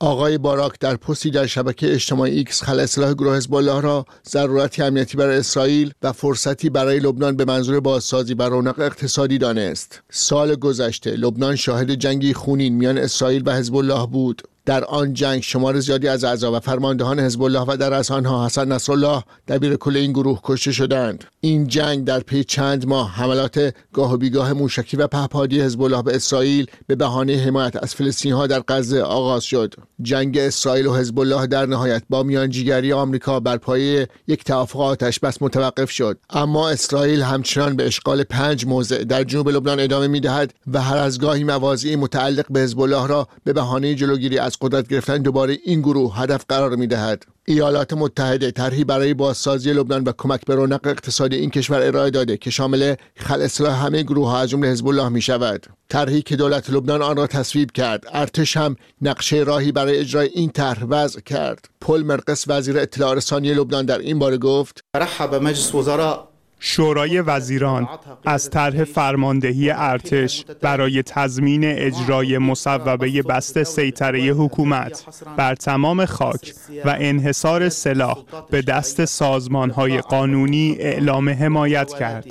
آقای باراک در پستی در شبکه اجتماعی ایکس خلع سلاح گروه حزب الله را ضرورتی امنیتی برای اسرائیل و فرصتی برای لبنان به منظور بازسازی و رونق اقتصادی دانست. سال گذشته لبنان شاهد جنگی خونین میان اسرائیل و حزب الله بود. در آن جنگ شمار زیادی از اعضا و فرماندهان حزب الله و در از آنها حسن نصرالله دبیر کل این گروه کشته شدند. این جنگ در پی چند ماه حملات گاه و بیگاه موشکی و پهپادی حزب الله به اسرائیل به بهانه حمایت از فلسطینی‌ها در غزه آغاز شد. جنگ اسرائیل و حزب الله در نهایت با میانجیگری آمریکا بر پایه یک توافق آتش‌بس متوقف شد، اما اسرائیل همچنان به اشغال پنج موضع در جنوب لبنان ادامه می‌دهد و هر از گاهی مواضعی متعلق به حزب الله را به بهانه جلوگیری از قدرت گرفتن دوباره این گروه هدف قرار می‌دهد. ایالات متحده طرحی برای بازسازی لبنان و کمک به رونق اقتصادی این کشور ارائه داده که شامل خلع سلاح همه گروه‌ها از جمله حزب الله می‌شود. طرحی که دولت لبنان آن را تصویب کرد. ارتش هم نقشه راهی برای اجرای این طرح وضع کرد. پل مرقس وزیر اطلاع رسانی لبنان در این باره گفت: رحب مجلس وزراء شورای وزیران از طرح فرماندهی ارتش برای تضمین اجرای مصوبه بسته سیطره حکومت بر تمام خاک و انحصار سلاح به دست سازمان‌های قانونی اعلام حمایت کرد.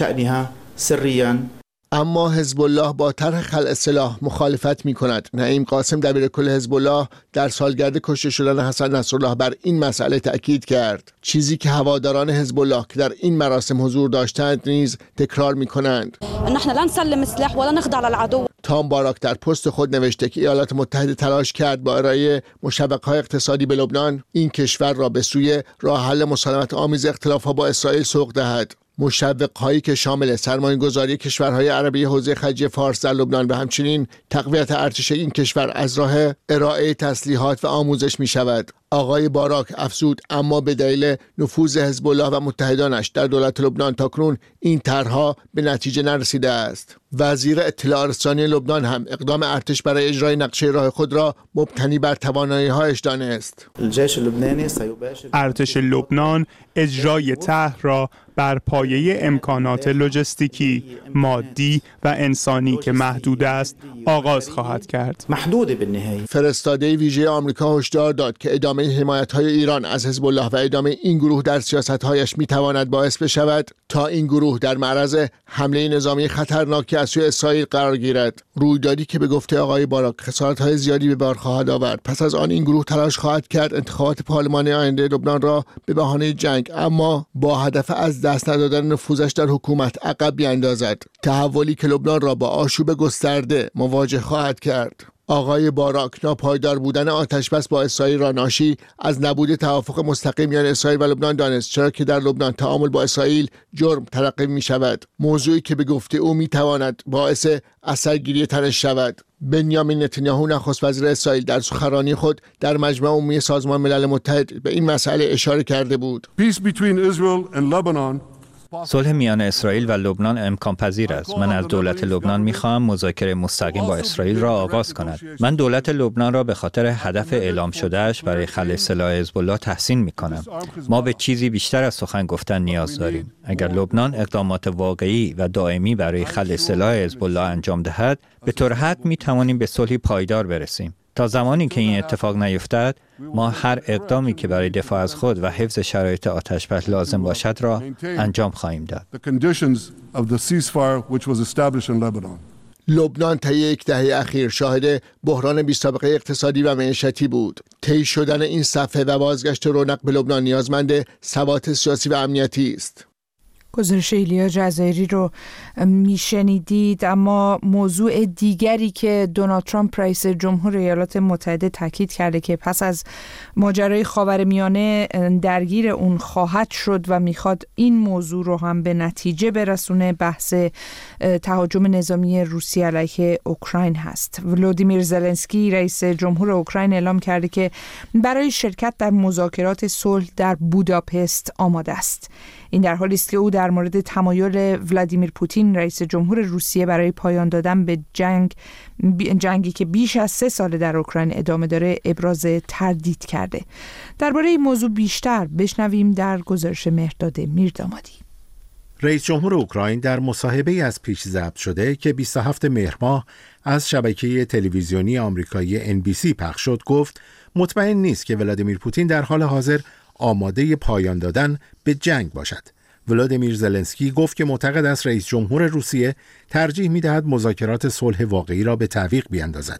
اما حزب الله با طرح خلع سلاح مخالفت می کند. نعیم قاسم دبیر کل حزب الله در سالگرد کشته شدن حسن نصرالله بر این مسئله تأکید کرد، چیزی که هواداران حزب الله که در این مراسم حضور داشتند نیز تکرار می کنند. نحن لا نسلم سلاح ولا نخضع للعدو. تام باراک در پست خود نوشته که ایالات متحده تلاش کرد با ارائه مشوق‌های اقتصادی به لبنان این کشور را به سوی راه حل مسالمت آمیز اختلاف‌ها با اسرائیل سوق دهد. مشوق‌هایی که شامل سرمایه‌گذاری کشورهای عربی حوزه خلیج فارس در لبنان و همچنین تقویت ارتش این کشور از راه ارائه تسلیحات و آموزش می‌شود. آقای باراک افزود اما به دلیل نفوذ حزب الله و متحدانش در دولت لبنان تاکنون این طرح‌ها به نتیجه نرسیده است. وزیر اطلاع رسانی لبنان هم اقدام ارتش برای اجرای نقشه راه خود را مبتنی بر توانایی‌هایش دانست. ارتش لبنان اجرای طرح را بر پایه امکانات لوجستیکی، مادی و انسانی که محدود است آغاز خواهد کرد. محدود بالنهایه. فرستاده ویژه آمریکا هشدار داد که ادامه حمایت‌های ایران از حزب الله و ادامه این گروه در سیاست‌هایش می‌تواند باعث بشود تا این گروه در معرض حمله نظامی خطرناکی از سوی اسرائیل قرار گیرد. رویدادی که به گفته آقای باراک خسارت‌های زیادی به بار خواهد آورد. پس از آن این گروه تلاش خواهد کرد انتخابات پارلمانی آینده لبنان را به بهانه جنگ اما با هدف از دست ندادن نفوذش در حکومت عقب بیاندازد. تحولی که لبنان را با آشوب گسترده مواجه خواهد کرد. آقای باراک ناپایدار بودن آتشبس با اسرائیل را ناشی از نبود توافق مستقیم میان اسرائیل و لبنان دانست، چرا که در لبنان تعامل با اسرائیل جرم تلقی می شود، موضوعی که به گفته او می تواند باعث اثرگیری تنش شود. بنیامین نتانیاهو نخست وزیر اسرائیل در سخنرانی خود در مجمع عمومی سازمان ملل متحد به این مسئله اشاره کرده بود. Peace between Israel and Lebanon صلح میان اسرائیل و لبنان امکان پذیر است. من از دولت لبنان می‌خواهم مذاکره مستقیم با اسرائیل را آغاز کند. من دولت لبنان را به خاطر هدف اعلام شدهش برای خلع سلاح حزب الله تحسین می‌کنم. ما به چیزی بیشتر از سخن گفتن نیاز داریم. اگر لبنان اقدامات واقعی و دائمی برای خلع سلاح حزب الله انجام دهد، به طور حتمی می‌توانیم به صلحی پایدار برسیم. تا زمانی که این اتفاق نیفتد، ما هر اقدامی که برای دفاع از خود و حفظ شرایط آتشبس لازم باشد را انجام خواهیم داد. لبنان طی یک دهه اخیر شاهد بحران بی‌سابقه اقتصادی و معیشتی بود. طی شدن این صفحه و بازگشت رونق به لبنان نیازمند ثبات سیاسی و امنیتی است. گزارش ایلیا جزایری رو میشنیدید. اما موضوع دیگری که دونالد ترامپ رئیس جمهور ایالات متحده تاکید کرده که پس از ماجرای خاورمیانه درگیر اون خواهد شد و میخواد این موضوع رو هم به نتیجه برسونه، بحث تهاجم نظامی روسیه علیه اوکراین هست. ولودیمیر زلنسکی رئیس جمهور اوکراین اعلام کرده که برای شرکت در مذاکرات صلح در بوداپست آماده است. این در حالی است که او در مورد تمایل ولادیمیر پوتین رئیس جمهور روسیه برای پایان دادن به جنگ جنگی که بیش از سه سال در اوکراین ادامه داره ابراز تردید کرده. درباره این موضوع بیشتر بشنویم در گزارش مهرداد میردامادی. رئیس جمهور اوکراین در مصاحبه از پیش ضبط شده که بیست و هفتم مهر ماه از شبکه تلویزیونی آمریکایی ان بی سی پخش شد گفت مطمئن نیست که ولادیمیر پوتین در حال حاضر آماده پایان دادن به جنگ باشد. ولادیمیر زلنسکی گفت که معتقد است رئیس جمهور روسیه ترجیح می‌دهد مذاکرات صلح واقعی را به تعویق بیاندازد.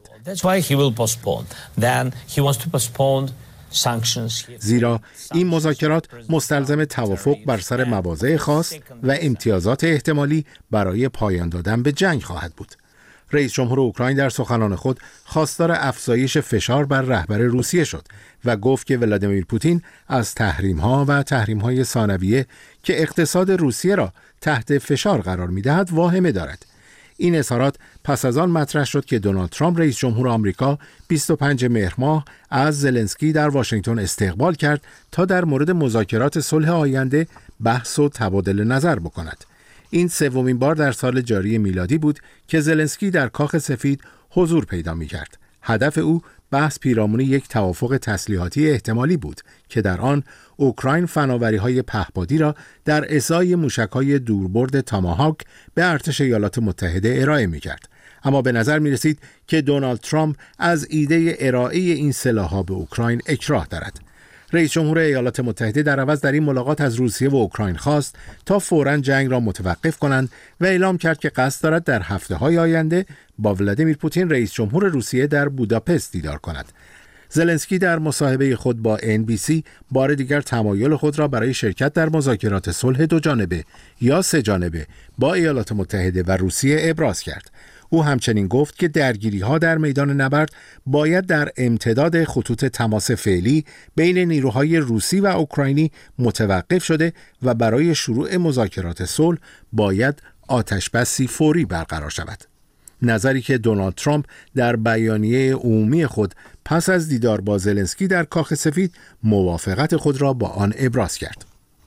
زیرا این مذاکرات مستلزم توافق بر سر مواضع خاص و امتیازات احتمالی برای پایان دادن به جنگ خواهد بود. رئیس جمهور اوکراین در سخنان خود خواستار افزایش فشار بر رهبر روسیه شد و گفت که ولادیمیر پوتین از تحریم‌ها و تحریم‌های ثانویه که اقتصاد روسیه را تحت فشار قرار می‌دهد واهمه دارد. این اظهارات پس از آن مطرح شد که دونالد ترامپ رئیس جمهور آمریکا بیست و پنجم مهر ماه از زلنسکی در واشنگتن استقبال کرد تا در مورد مذاکرات صلح آینده بحث و تبادل نظر بکند. این سومین بار در سال جاری میلادی بود که زلنسکی در کاخ سفید حضور پیدا می‌کرد. هدف او بحث پیرامون یک توافق تسلیحاتی احتمالی بود که در آن اوکراین فناوری‌های پهپادی را در ازای موشک‌های دوربرد تاماهاک به ارتش ایالات متحده ارائه می‌کرد. اما به نظر می‌رسید که دونالد ترامپ از ایده ارائه این سلاح‌ها به اوکراین اکراه دارد. رئیس جمهور ایالات متحده در عوض در این ملاقات از روسیه و اوکراین خواست تا فوراً جنگ را متوقف کنند و اعلام کرد که قصد دارد در هفته‌های آینده با ولادیمیر پوتین رئیس جمهور روسیه در بوداپست دیدار کند. زلنسکی در مصاحبه خود با ان بی سی بار دیگر تمایل خود را برای شرکت در مذاکرات صلح دو جانبه یا سه جانبه با ایالات متحده و روسیه ابراز کرد. او همچنین گفت که درگیری‌ها در میدان نبرد باید در امتداد خطوط تماس فعلی بین نیروهای روسی و اوکراینی متوقف شده و برای شروع مذاکرات صلح باید آتشبسی فوری برقرار شود. نظری که دونالد ترامپ در بیانیه عمومی خود پس از دیدار با زلنسکی در کاخ سفید موافقت خود را با آن ابراز کرد.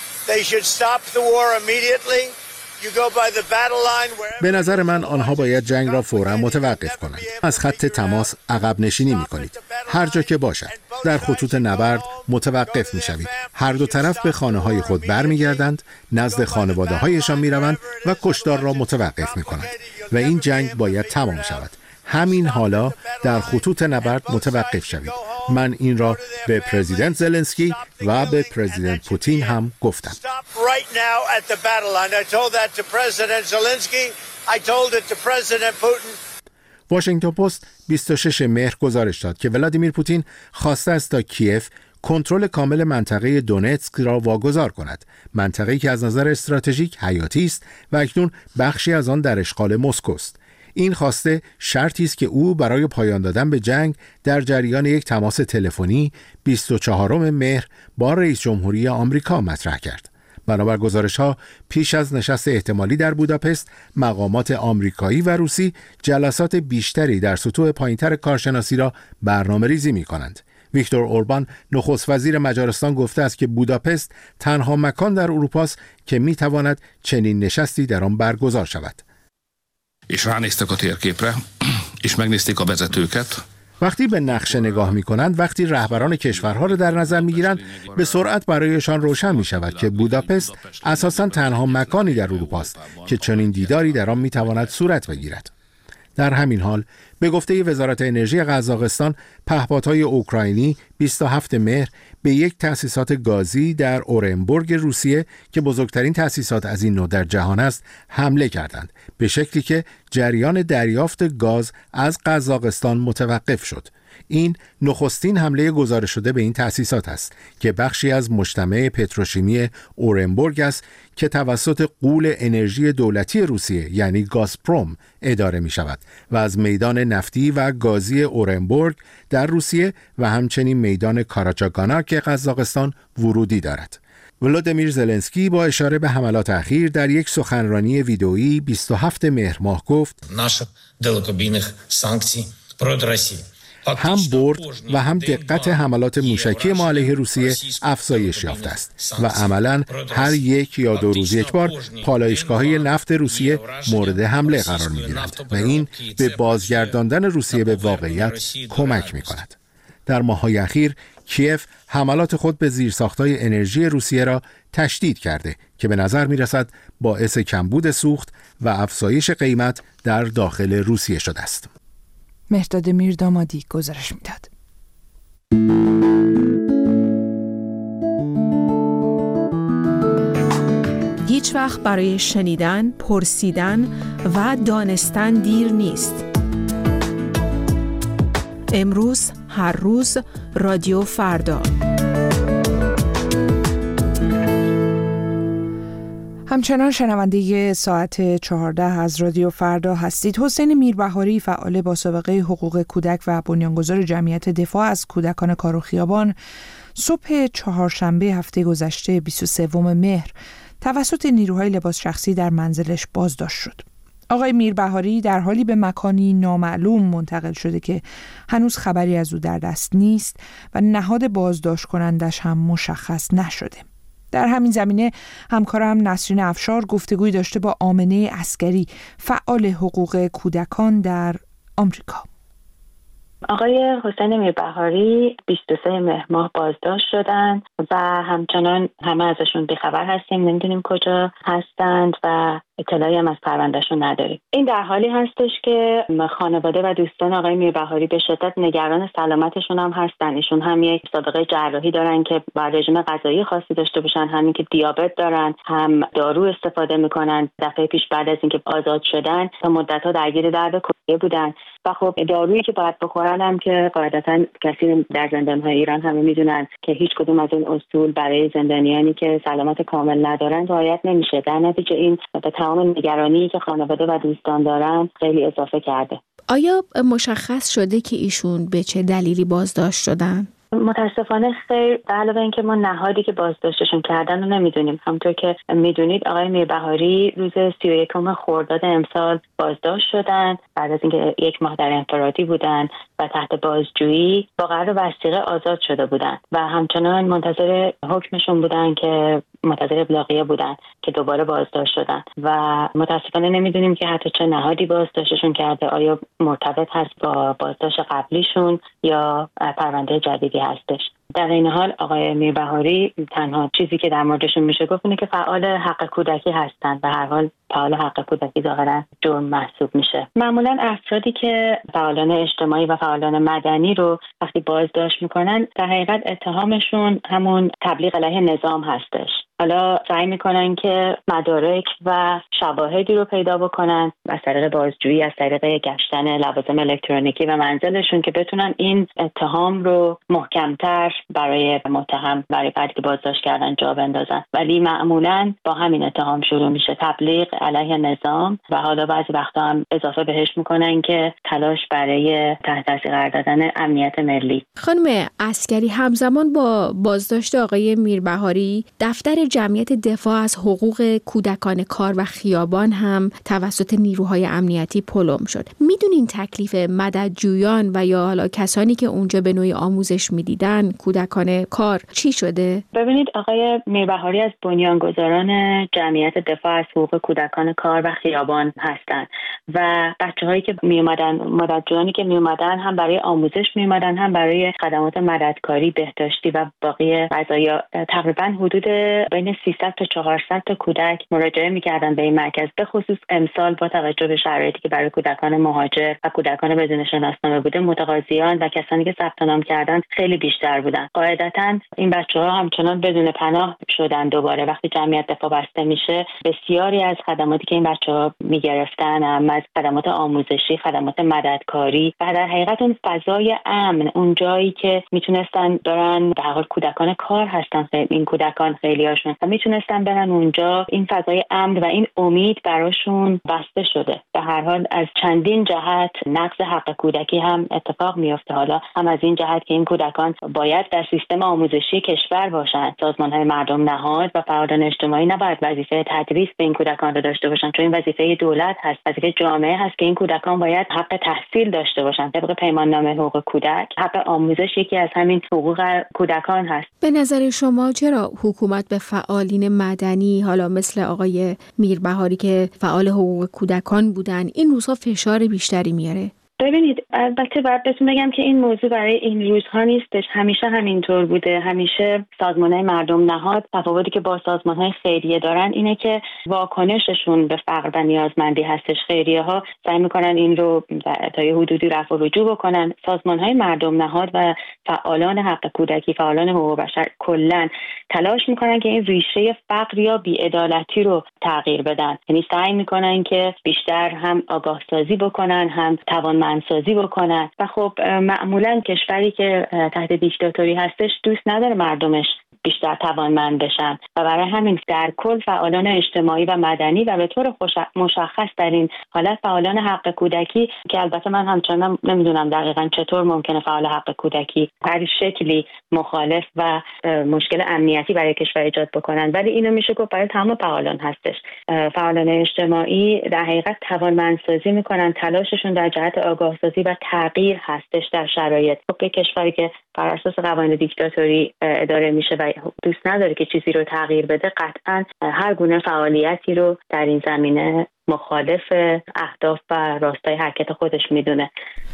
به نظر من آنها باید جنگ را فوراً متوقف کنند. از خط تماس عقب نشینی می کنید. هر جا که باشد. در خطوط نبرد متوقف می شوید. هر دو طرف به خانه های خود بر می گردند، نزد خانواده هایشان می روند و کشتار را متوقف می کنند. و این جنگ باید تمام شود. همین حالا در خطوط نبرد متوقف شوید. من این را به پرزیدنت زلنسکی و به پرزیدنت پوتین هم گفتم. واشنگتن پست بیست و ششم مهر گزارش داد که ولادیمیر پوتین خواسته است تا کیف کنترل کامل منطقه دونتسک را واگذار کند، منطقه‌ای که از نظر استراتژیک حیاتی است و اکنون بخشی از آن در اشغال مسکو است. این خواسته شرطی است که او برای پایان دادن به جنگ در جریان یک تماس تلفنی بیست و چهارم مهر با رئیس جمهوری آمریکا مطرح کرد. بنابر گزارش‌ها پیش از نشست احتمالی در بوداپست، مقامات آمریکایی و روسی جلسات بیشتری در سطوح پایین‌تر کارشناسی را برنامه‌ریزی می‌کنند. ویکتور اوربان نخست وزیر مجارستان گفته است که بوداپست تنها مکان در اروپا است که می‌تواند چنین نشستی در آن برگزار شود. És ránéztek a térképre, és megnézték a vezetőket. وقتی به نقشه نگاه می‌کنند، وقتی رهبران کشورها را در نظر می‌گیرند، به سرعت برایشان روشن می‌شود که بوداپست اساساً تنها مکانی در اروپا است که چنین دیداری در آن می‌تواند صورت بگیرد. در همین حال به گفته وزارت انرژی قزاقستان، پهپادهای اوکراینی بیست و هفتم مهر به یک تأسیسات گازی در اورنبورگ روسیه که بزرگترین تأسیسات از این نوع در جهان است حمله کردند، به شکلی که جریان دریافت گاز از قزاقستان متوقف شد. این نخستین حمله گزارش شده به این تأسیسات است که بخشی از مجتمع پتروشیمی اورنبورگ است که توسط غول انرژی دولتی روسیه یعنی گازپروم اداره می شود و از میدان نفتی و گازی اورنبورگ در روسیه و همچنین میدان کاراچاگاناک قزاقستان ورودی دارد. ولادیمیر زلنسکی با اشاره به حملات اخیر در یک سخنرانی ویدئویی بیست و هفتم مهر ماه گفت هم برد و هم دقت حملات موشکی ما علیه روسیه افزایش یافته است و عملاً هر یک یا دو روز یک بار پالایشگاه‌های نفت روسیه مورد حمله قرار می‌گیرند و این به بازگرداندن روسیه به واقعیت کمک می‌کند. در ماه‌های اخیر کیف حملات خود به زیرساخت‌های انرژی روسیه را تشدید کرده که به نظر می‌رسد باعث کمبود سوخت و افزایش قیمت در داخل روسیه شده است. مهرداد میردامادی گزارش میداد. هیچ وقت برای شنیدن، پرسیدن و دانستن دیر نیست. امروز، هر روز، رادیو فردا. همچنان شنونده ساعت چهارده از رادیو فردا هستید. حسین میربهاری، فعال با سابقه حقوق کودک و بنیانگذار جمعیت دفاع از کودکان کار و خیابان، صبح چهارشنبه هفته گذشته بیست و سوم مهر توسط نیروهای لباس شخصی در منزلش بازداشت شد. آقای میربهاری در حالی به مکانی نامعلوم منتقل شده که هنوز خبری از او در دست نیست و نهاد بازداشت کنندش هم مشخص نشده. در همین زمینه همکارم نسرین افشار گفتگوی داشته با آمنه عسکری، فعال حقوق کودکان در آمریکا. آقای حسین میربهاری بیست و سوم مهر ماه بازداشت شدند و همچنان همه ازشون بیخبر هستیم، نمیدونیم کجا هستند و اطلاعی هم از پروندهشون نداریم. این در حالی هستش که خانواده و دوستان آقای میربهاری به شدت نگران سلامتشون هم هستن. ایشون هم یک سابقه جراحی دارن که با رژیم غذایی خاصی داشته باشن، همین که دیابت دارن، هم دارو استفاده میکنن. دفعه پیش بعد از اینکه آزاد شدن تا مدت‌ها درگیر درد کلیه بودن و خب دارویی که باید بخورن هم که قاعدتاً کسی در زندان‌های ایران همه میدونن که هیچ کدوم از این اصول برای زندانیانی که سلامت کامل ندارن رعایت نمیشه. در نتیجه این به تمام نگرانی که خانواده و دوستان دارن خیلی اضافه کرده. آیا مشخص شده که ایشون به چه دلیلی بازداشت شدن؟ متاسفانه خیر، به علاوه اینکه ما نهادی که بازداشتشون کردن رو نمیدونیم. همونطور که میدونید آقای میربهاری روز سی و یکم خرداد امسال بازداشت شدن بعد از اینکه یک ماه در انفرادی بودن و تحت بازجویی با قرار وثیقه آزاد شده بودن و همچنان منتظر حکمشون بودن که منتظر ابلاغیه بودن که دوباره بازداشت شدن و متاسفانه نمیدونیم که حتی چه نهادی بازداشتشون کرده، آیا مرتبط هست با بازداشت قبلیشون یا پرونده جدیدی هستش. در این حال آقای میربهاری تنها چیزی که در موردشون میشه گفت اینه که فعال حق کودکی هستند و هر حال فعال حق کودکی ظاهرا جرم محسوب میشه. معمولا افرادی که فعالان اجتماعی و فعالان مدنی رو وقتی بازداشت میکنن در حقیقت اتهامشون همون تبلیغ علیه نظام هستش. حالا سعی میکنن که مدارک و شواهدی رو پیدا بکنن از طریق بازجویی، از طریق گشتن لوازم الکترونیکی و منزلشون که بتونن این اتهام رو محکمتر برای متهم، برای فردی که بازداشت کردن جا بندازن. ولی معمولا با همین اتهام شروع میشه، تبلیغ علیه نظام، و حالا بعضی وقتا هم اضافه بهش میکنن که تلاش برای تحت تاثیر قرار دادن امنیت ملی. خانم عسکری، همزمان با بازداشت آقای میربهاری دفتر جمعیت دفاع از حقوق کودکان کار و خیابان هم توسط نیروهای امنیتی پلم شد. میدونین تکلیف مددجویان و یا حالا کسانی که اونجا به نوعی آموزش میدیدن کودکان کار چی شده؟ ببینید آقای میربهاری از بنیانگذاران جمعیت دفاع از حقوق کودکان کار و خیابان هستند و بچه‌هایی که می اومدن، مددجویانی که می اومدن هم برای آموزش می اومدن هم برای خدمات مددکاری، بهداشتی و باقی قضایا. تقریبا حدود بین سیصد تا چهارصد تا کودک مراجعه می‌کردن به این مرکز، به خصوص امسال با توجه به شرایطی که برای کودکان مهاجر و کودکان بدون شناسنامه بوده، متقاضیان و کسانی که ثبت نام کردن خیلی بیشتر بودن. قاعدتاً این بچه‌ها همچنان بدون پناه شدن. دوباره وقتی جمعیت دفاع بسته میشه، بسیاری از خدماتی که این بچه‌ها می‌گرفتن، هم از خدمات آموزشی، خدمات مددکاری و در حقیقت اون فضای امن، اون جایی که میتونستن برن، در حال کودکان کار هستن این کودکان خیلیاشون و میتونستن برن اونجا، این فضای امن و این امید براشون بسته شده. به هر حال از چندین جهت نقض حق کودکی هم اتفاق میفته. حالا هم از این جهت که این کودکان باید در سیستم آموزشی کشور باشن، سازمان‌های مردم نهاد و فعالان اجتماعی نباید وظیفه تدریس به این کودکان رو داشته باشن، چون این وظیفه دولت هست، وظیفه جامعه هست که این کودکان باید حق تحصیل داشته باشن. طبق پیماننامه حقوق کودک حق آموزش یکی از همین حقوق کودکان هست. به نظر شما چرا حکومت به فعالین مدنی حالا مثل آقای میربهاری که فعال حقوق کودکان بودن این روزها فشار بیشتری میاره؟ ببینید البته باید بهتون بگم که این موضوع برای این روزها نیستش، همیشه همینطور بوده. همیشه سازمان‌های مردم نهاد تفاوتی که با سازمان‌های خیریه دارن اینه که واکنششون به فقر و نیازمندی هستش. خیریه‌ها سعی می‌کنن این رو تا یه حدودی رفع و رجوع بکنن. سازمان‌های مردم نهاد و فعالان حق کودکی، فعالان حقوق بشر کلاً تلاش می‌کنن که این ریشه فقر یا بی‌عدالتی رو تغییر بدن. یعنی سعی می‌کنن که بیشتر هم آگاه سازی بکنن، هم توانمندسازی بکنن و خب معمولاً کشوری که تحت دیکتاتوری هستش دوست نداره مردمش بیشتر توانمند بشن و برای همین در کل فعالان اجتماعی و مدنی و به طور مشخص در این حالت فعالان حق کودکی که البته من همچنان نمیدونم دقیقاً چطور ممکنه فعال حق کودکی هر شکلی مخالف و مشکل امنیتی برای کشور ایجاد بکنن، ولی اینو میشه گفت برای تمام فعالان هستش. فعالان اجتماعی در حقیقت توانمندسازی میکنن، تلاششون در جهت آگاهسازی و تغییر هستش در شرایط. خب کشوری که بر اساس قوانین دیکتاتوری اداره میشه و دوست نداره که چیزی رو تغییر بده، قطعاً هر گونه فعالیتی رو در این زمینه مخالف اهداف و راستای حرکت خودش میدونه.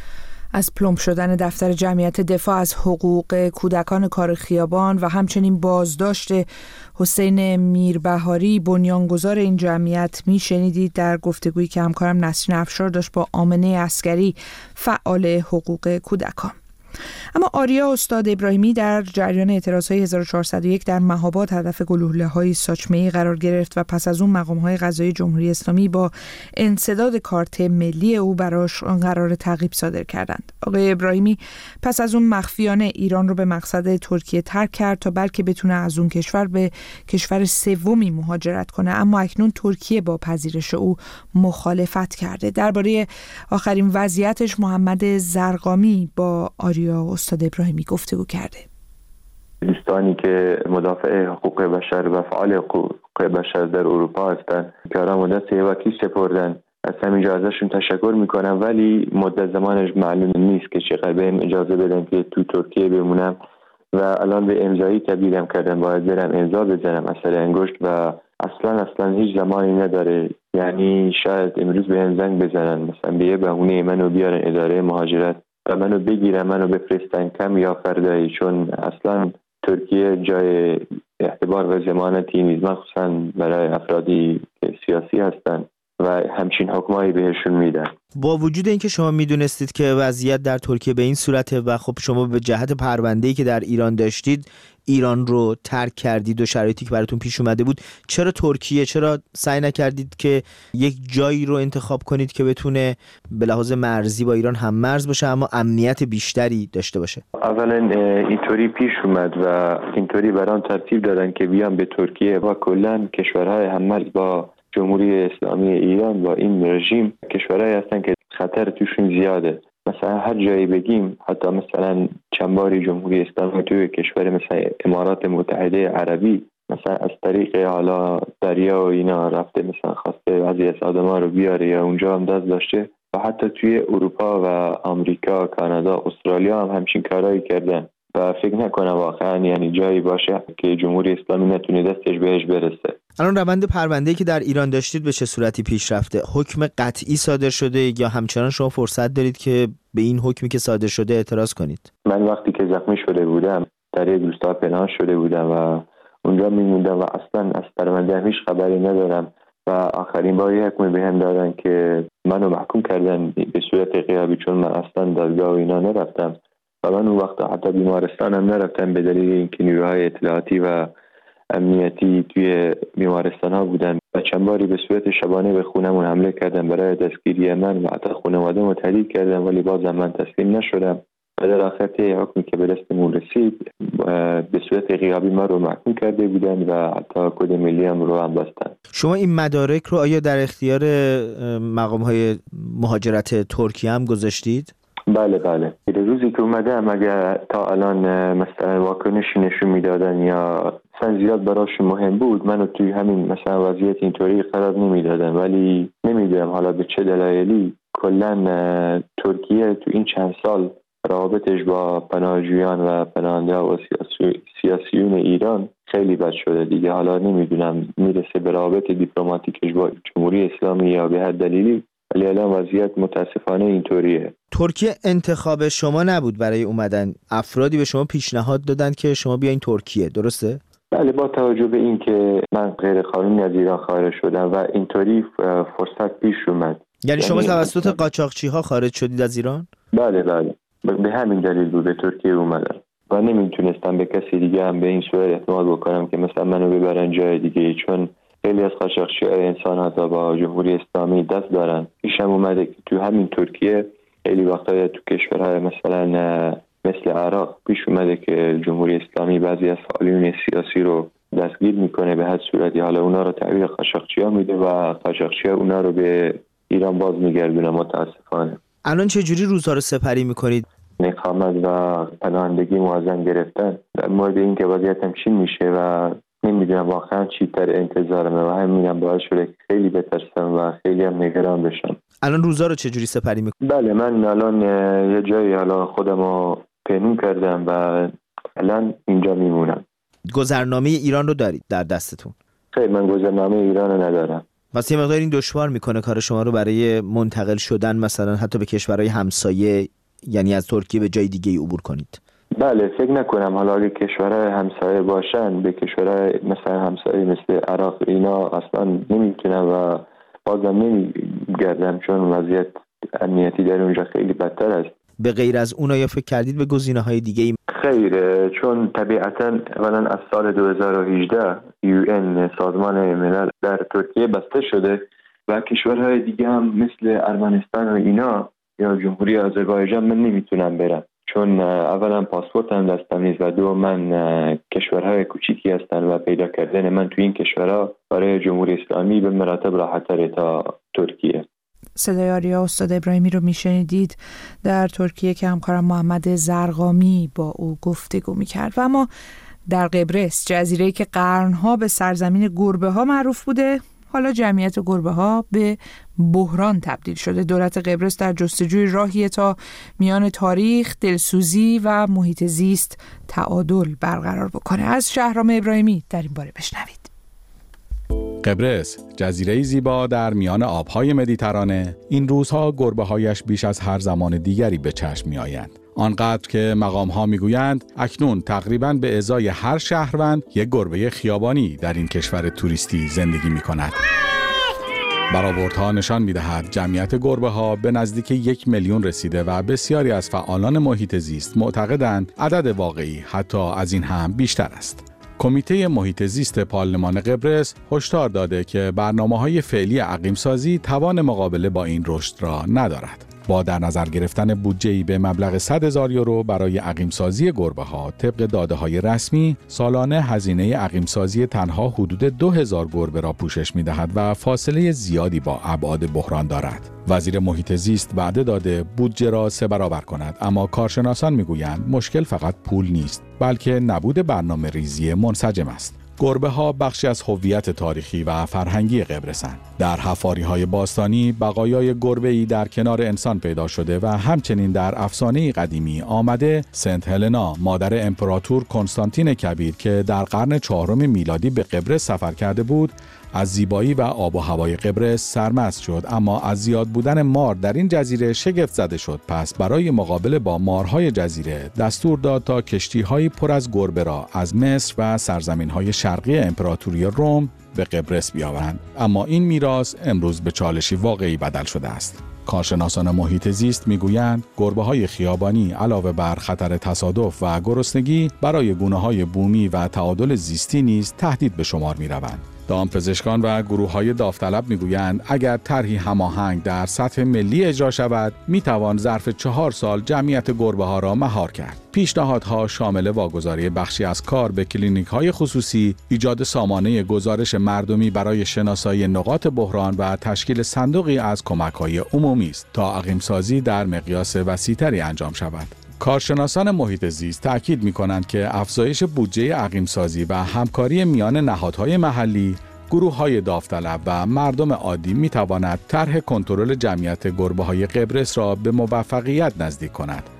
از پلمب شدن دفتر جمعیت دفاع از حقوق کودکان کار خیابان و همچنین بازداشت حسین میربهاری بنیانگذار این جمعیت میشنیدید در گفتگویی که همکارم نسرین افشار داشت با آمنه عسکری فعال حقوق کودکان. اما آریا استاد ابراهیمی در جریان اعتراضهای هزار و چهارصد و یک در مهاباد هدف گلوله‌های ساچمه‌ای قرار گرفت و پس از اون مقام‌های قضایی جمهوری اسلامی با انسداد کارت ملی او براش قرار تعقیب صادر کردند. آقای ابراهیمی پس از اون مخفیانه ایران رو به مقصد ترکیه ترک کرد تا بلکه بتونه از اون کشور به کشور سومی مهاجرت کنه، اما اکنون ترکیه با پذیرش او مخالفت کرده. درباره آخرین وضعیتش محمد زرقامی با آریا استاد ابراهیمی گفتگو کرده. دوستانی که مدافع حقوق بشر و فعال حقوق بشر در اروپا هستند کارا مدت وکی سپردن، از همینجا ازشون تشکر میکنم، ولی مدت زمانش معلوم نیست که چقدر بهم اجازه بدن که تو ترکیه بمونم و الان به امضایی تبدیلم کردم، باید برم امضا بزنم اثر انگشت و اصلا اصلا هیچ زمانی نداره. یعنی شاید امروز بهم زنگ بزنن مثلا به یه بهونه منو بیارن اداره مهاجرت و منو بگیرن منو بفرستن کم یا فردایی، چون اصلا ترکیه جای اعتبار و ضمانتی نیست، مخصوصا برای افرادی که سیاسی هستن و همچین حکمایی بهشون میدن. با وجود اینکه شما میدونستید که وضعیت در ترکیه به این صورته و خب شما به جهت پرونده‌ای که در ایران داشتید ایران رو ترک کردید و شرایطی که براتون پیش اومده بود، چرا ترکیه؟ چرا سعی نکردید که یک جایی رو انتخاب کنید که بتونه به لحاظ مرزی با ایران هم مرز باشه اما امنیت بیشتری داشته باشه؟ اولا اینطوری پیش اومد و اینطوری برام ترتیب دادن که بیام به ترکیه و کلا کشورهای هم مرز با جمهوری اسلامی ایران با این رژیم کشورهایی هستن که خطر توشون زیاده. مثلا هر جایی بگیم، حتی مثلا چند باری جمهوری اسلامی توی کشور مثلا امارات متحده عربی مثلا از طریق حالا دریا و اینا رفته مثلا خواسته بعضی از آدما رو بیاره یا اونجا هم دست داشته و حتی توی اروپا و آمریکا، کانادا، استرالیا هم همچین کارهایی کردن و فکر نکنم واقعا یعنی جایی باشه که جمهوری اسلامی نتونه دستش بهش برسه. الان روند پرونده‌ای که در ایران داشتید به چه صورتی پیش رفته؟ حکم قطعی صادر شده یا همچنان شما فرصت دارید که به این حکمی که صادر شده اعتراض کنید؟ من وقتی که زخمی شده بودم در یک روستا پنهان شده بودم و اونجا میموندم و اصلا از پرونده هیچ خبری ندارم و آخرین بار حکم بهم دادن که منو محکوم کردن به صورت غیابی، چون من اصلا دادگاه و اینا نرفتم و من اون وقت حتی بیمارستان هم نرفتم به دلیل اینکه نیروهای اطلاعاتی و امنیتی توی بیمارستان ها بودن و چند باری به صورت شبانه به خونمون حمله کردن برای دستگیری من و حتی خانواده رو تهدید کردن، ولی بازم من تسلیم نشدم و در آخر طی حکمی که به دستمون رسید به صورت غیابی ما رو محکوم کرده بودن و حتی کد ملی هم رو هم بستن. شما این مدارک رو آیا در اختیار مقام های مهاجرت ترکیه هم گذاشتید؟ بله بله. روزی که اومدم اگر تا الان مثلا واکنشی نشون میدادن یا مثلا زیاد براشون مهم بود منو توی همین مثلا وضعیت اینطوری قرار نمیدادن، ولی نمیدونم حالا به چه دلایلی کلا ترکیه تو این چند سال روابطش با پناهجویان و پناهنده و سیاسی سیاسیون ایران خیلی بد شده دیگه. حالا نمیدونم میرسه به روابط دیپلماتیکش با جمهوری اسلامی یا به هر دلیلی، ولی الان وضعیت متاسفانه اینطوریه. ترکیه انتخاب شما نبود برای اومدن، افرادی به شما پیشنهاد دادن که شما بیاین ترکیه، درسته؟ بله، با توجه به این که من غیر قانونی از ایران خارج شدم و اینطوری فرصت پیش اومد. یعنی شما توسط قاچاقچی‌ها خارج شدید از ایران؟ بله بله، به همین دلیل بود به ترکیه اومدم و نمیتونستم به کسی دیگه هم به این صورت اعتماد بکنم که مثلا منو ببرن جای دیگه، چون خیلی از قاچاقچی‌های انسان حتی با جمهوری اسلامی دست دارن. پیشم اومده که تو همین ترکیه خیلی وقتا تو کشورهای مثلا مثل عراق پیش اومده که جمهوری اسلامی بعضی از فعالین سیاسی رو دستگیر میکنه به هر صورتی، حالا اونا رو تحویل قاچاقچی‌ها میده و قاچاقچی‌ها اونا رو به ایران باز میگردونه. متاسفانه الان چه جوری روزها رو سپری میکنید؟ اقامت و پناهندگی موازن گرفتن. در مورد این که وضعیتم چی میشه و نمیدونم واقعا چی تر انتظارمه و همینم باعث شده خیلی بترسم و خیلی هم نگران بشم. الان روزا رو چه جوری سپری میکنید؟ بله، من الان یه جایی حالا خودمو پنهون کردم و الان اینجا میمونم. گذرنامه ایران رو دارید در دستتون؟ خیر، من گذرنامه ایران رو ندارم. واسه یه مقدار این دشوار میکنه کار شما رو برای منتقل شدن مثلا حتی به کشورهای همسایه، یعنی از ترکیه به جای دیگه ای عبور کنید؟ بله، فکر نکنم حالا اگه کشورهای همسایه باشن به کشورهای مثلا همسایه مثل عراق اینا اصلا نمیتونم و بازم نمیگردم، چون وضعیت امنیتی در اونجا خیلی بدتر است. به غیر از اون یا فکر کردید به گزینه‌های دیگه ای؟ خیر، چون طبیعتاً اولا از سال دو هزار و هجده یو ان سازمان ملل در ترکیه بسته شده و کشورهای دیگه هم مثل ارمنستان و اینا یا جمهوری آذربایجان من نمیتونم برم، چون اولا پاسپورت هم دستم نیست و دو من کشورهای کوچیکی هستن و پیدا کردن من تو این کشورها برای جمهوری اسلامی به مراتب راحت‌تره تا ترکیه. صدای آریا استاد ابراهیمی رو میشنیدید در ترکیه که همکارم محمد زرقامی با او گفتگو میکرد. و اما در قبرس، جزیره‌ای که قرنها به سرزمین گربه ها معروف بوده، حالا جمعیت گربه ها به بحران تبدیل شده. دولت قبرس در جستجوی راهی تا میان تاریخ، دلسوزی و محیط زیست تعادل برقرار بکنه. از شهرام ابراهیمی در این باره بشنوید. قبرس، جزیره‌ای زیبا در میان آبهای مدیترانه، این روزها گربه‌هایش بیش از هر زمان دیگری به چشم می‌آیند. آنقدر که مقام‌ها می‌گویند اکنون تقریباً به ازای هر شهروند یک گربه خیابانی در این کشور توریستی زندگی می‌کند. برآوردها نشان می‌دهد جمعیت گربه‌ها به نزدیک یک میلیون رسیده و بسیاری از فعالان محیط زیست معتقدند عدد واقعی حتی از این هم بیشتر است. کمیته محیط زیست پارلمان قبرس هشدار داده که برنامه‌های فعلی عقیم‌سازی توان مقابله با این رشد را ندارد. با در نظر گرفتن بودجه‌ای به مبلغ صد هزار یورو برای عقیم‌سازی گربه‌ها، طبق داده‌های رسمی سالانه هزینه عقیم‌سازی تنها حدود دو هزار گربه را پوشش می‌دهد و فاصله زیادی با ابعاد بحران دارد. وزیر محیط زیست وعده داده بودجه را سه برابر کند، اما کارشناسان می‌گویند مشکل فقط پول نیست، بلکه نبود برنامه ریزی منسجم است. گربه ها بخشی از هویت تاریخی و فرهنگی قبرسند. در حفاری‌های باستانی بقایای گربه‌ای در کنار انسان پیدا شده و همچنین در افسانه قدیمی آمده سنت هلنا، مادر امپراتور کنستانتین کبیر که در قرن چهارم میلادی به قبرس سفر کرده بود، از زیبایی و آب و هوای قبرس سرمست شد، اما از زیاد بودن مار در این جزیره شگفت زده شد. پس برای مقابله با مارهای جزیره دستور داد تا کشتی‌هایی پر از گربه را از مصر و سرزمین‌های شرقی امپراتوری روم به قبرس بیاورند. اما این میراث امروز به چالشی واقعی بدل شده است. کارشناسان محیط زیست میگویند گربه‌های خیابانی علاوه بر خطر تصادف و گرسنگی برای گونه‌های بومی و تعادل زیستی نیز تهدید به شمار می‌روند. دامپزشکان و گروه‌های داوطلب می‌گویند اگر طرحی هماهنگ در سطح ملی اجرا شود، می‌توان ظرف چهار سال جمعیت گربه‌ها را مهار کرد. پیشنهادها شامل واگذاری بخشی از کار به کلینیک‌های خصوصی، ایجاد سامانه گزارش مردمی برای شناسایی نقاط بحران و تشکیل صندوقی از کمک‌های عمومی است تا عقیم‌سازی در مقیاس وسیع‌تری انجام شود. کارشناسان محیط زیست تأکید می‌کنند که افزایش بودجه عقیم‌سازی و همکاری میان نهادهای محلی، گروه‌های داوطلب و مردم عادی می‌تواند طرح کنترل جمعیت گربه‌های قبرس را به موفقیت نزدیک کند.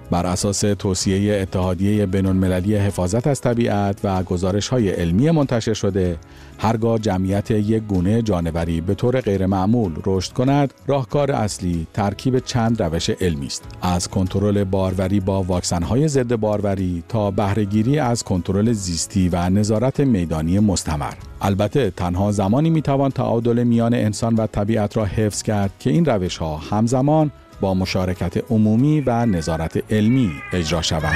بر اساس توصیه اتحادیه بین‌المللی حفاظت از طبیعت و گزارش‌های علمی منتشر شده، هرگاه جمعیت یک گونه جانوری به طور غیرمعمول رشد کند، راهکار اصلی ترکیب چند روش علمی است: از کنترل باروری با واکسن‌های ضد باروری تا بهره‌گیری از کنترل زیستی و نظارت میدانی مستمر. البته تنها زمانی میتوان تعادل میان انسان و طبیعت را حفظ کرد که این روش‌ها همزمان با مشارکت عمومی و نظارت علمی اجرا شوند.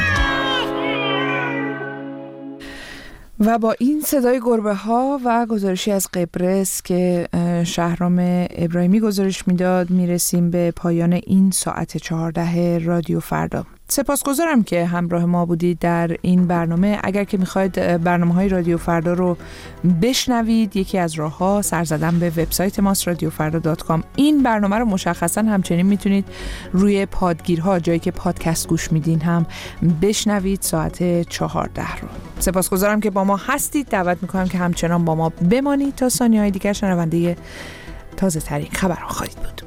و با این صدای گربه ها و گزارشی از قبرس که شهرام ابراهیمی گزارش میداد میرسیم به پایان این ساعت چهارده رادیو فردا. سپاسگزارم که همراه ما بودید در این برنامه. اگر که میخواید برنامه‌های رادیو فردا رو بشنوید، یکی از راه‌ها سر زدن به وبسایت ماست رادیو فردا دات کام. این برنامه رو مشخصاً همچنین میتونید روی پادگیرها، جایی که پادکست گوش میدین، هم بشنوید ساعت چهارده رو. سپاسگزارم که با ما هستید. دعوت میکنم که همچنان با ما بمانید تا ثانیه‌های دیگر شنونده تازه ترین خبرها خواهید بود.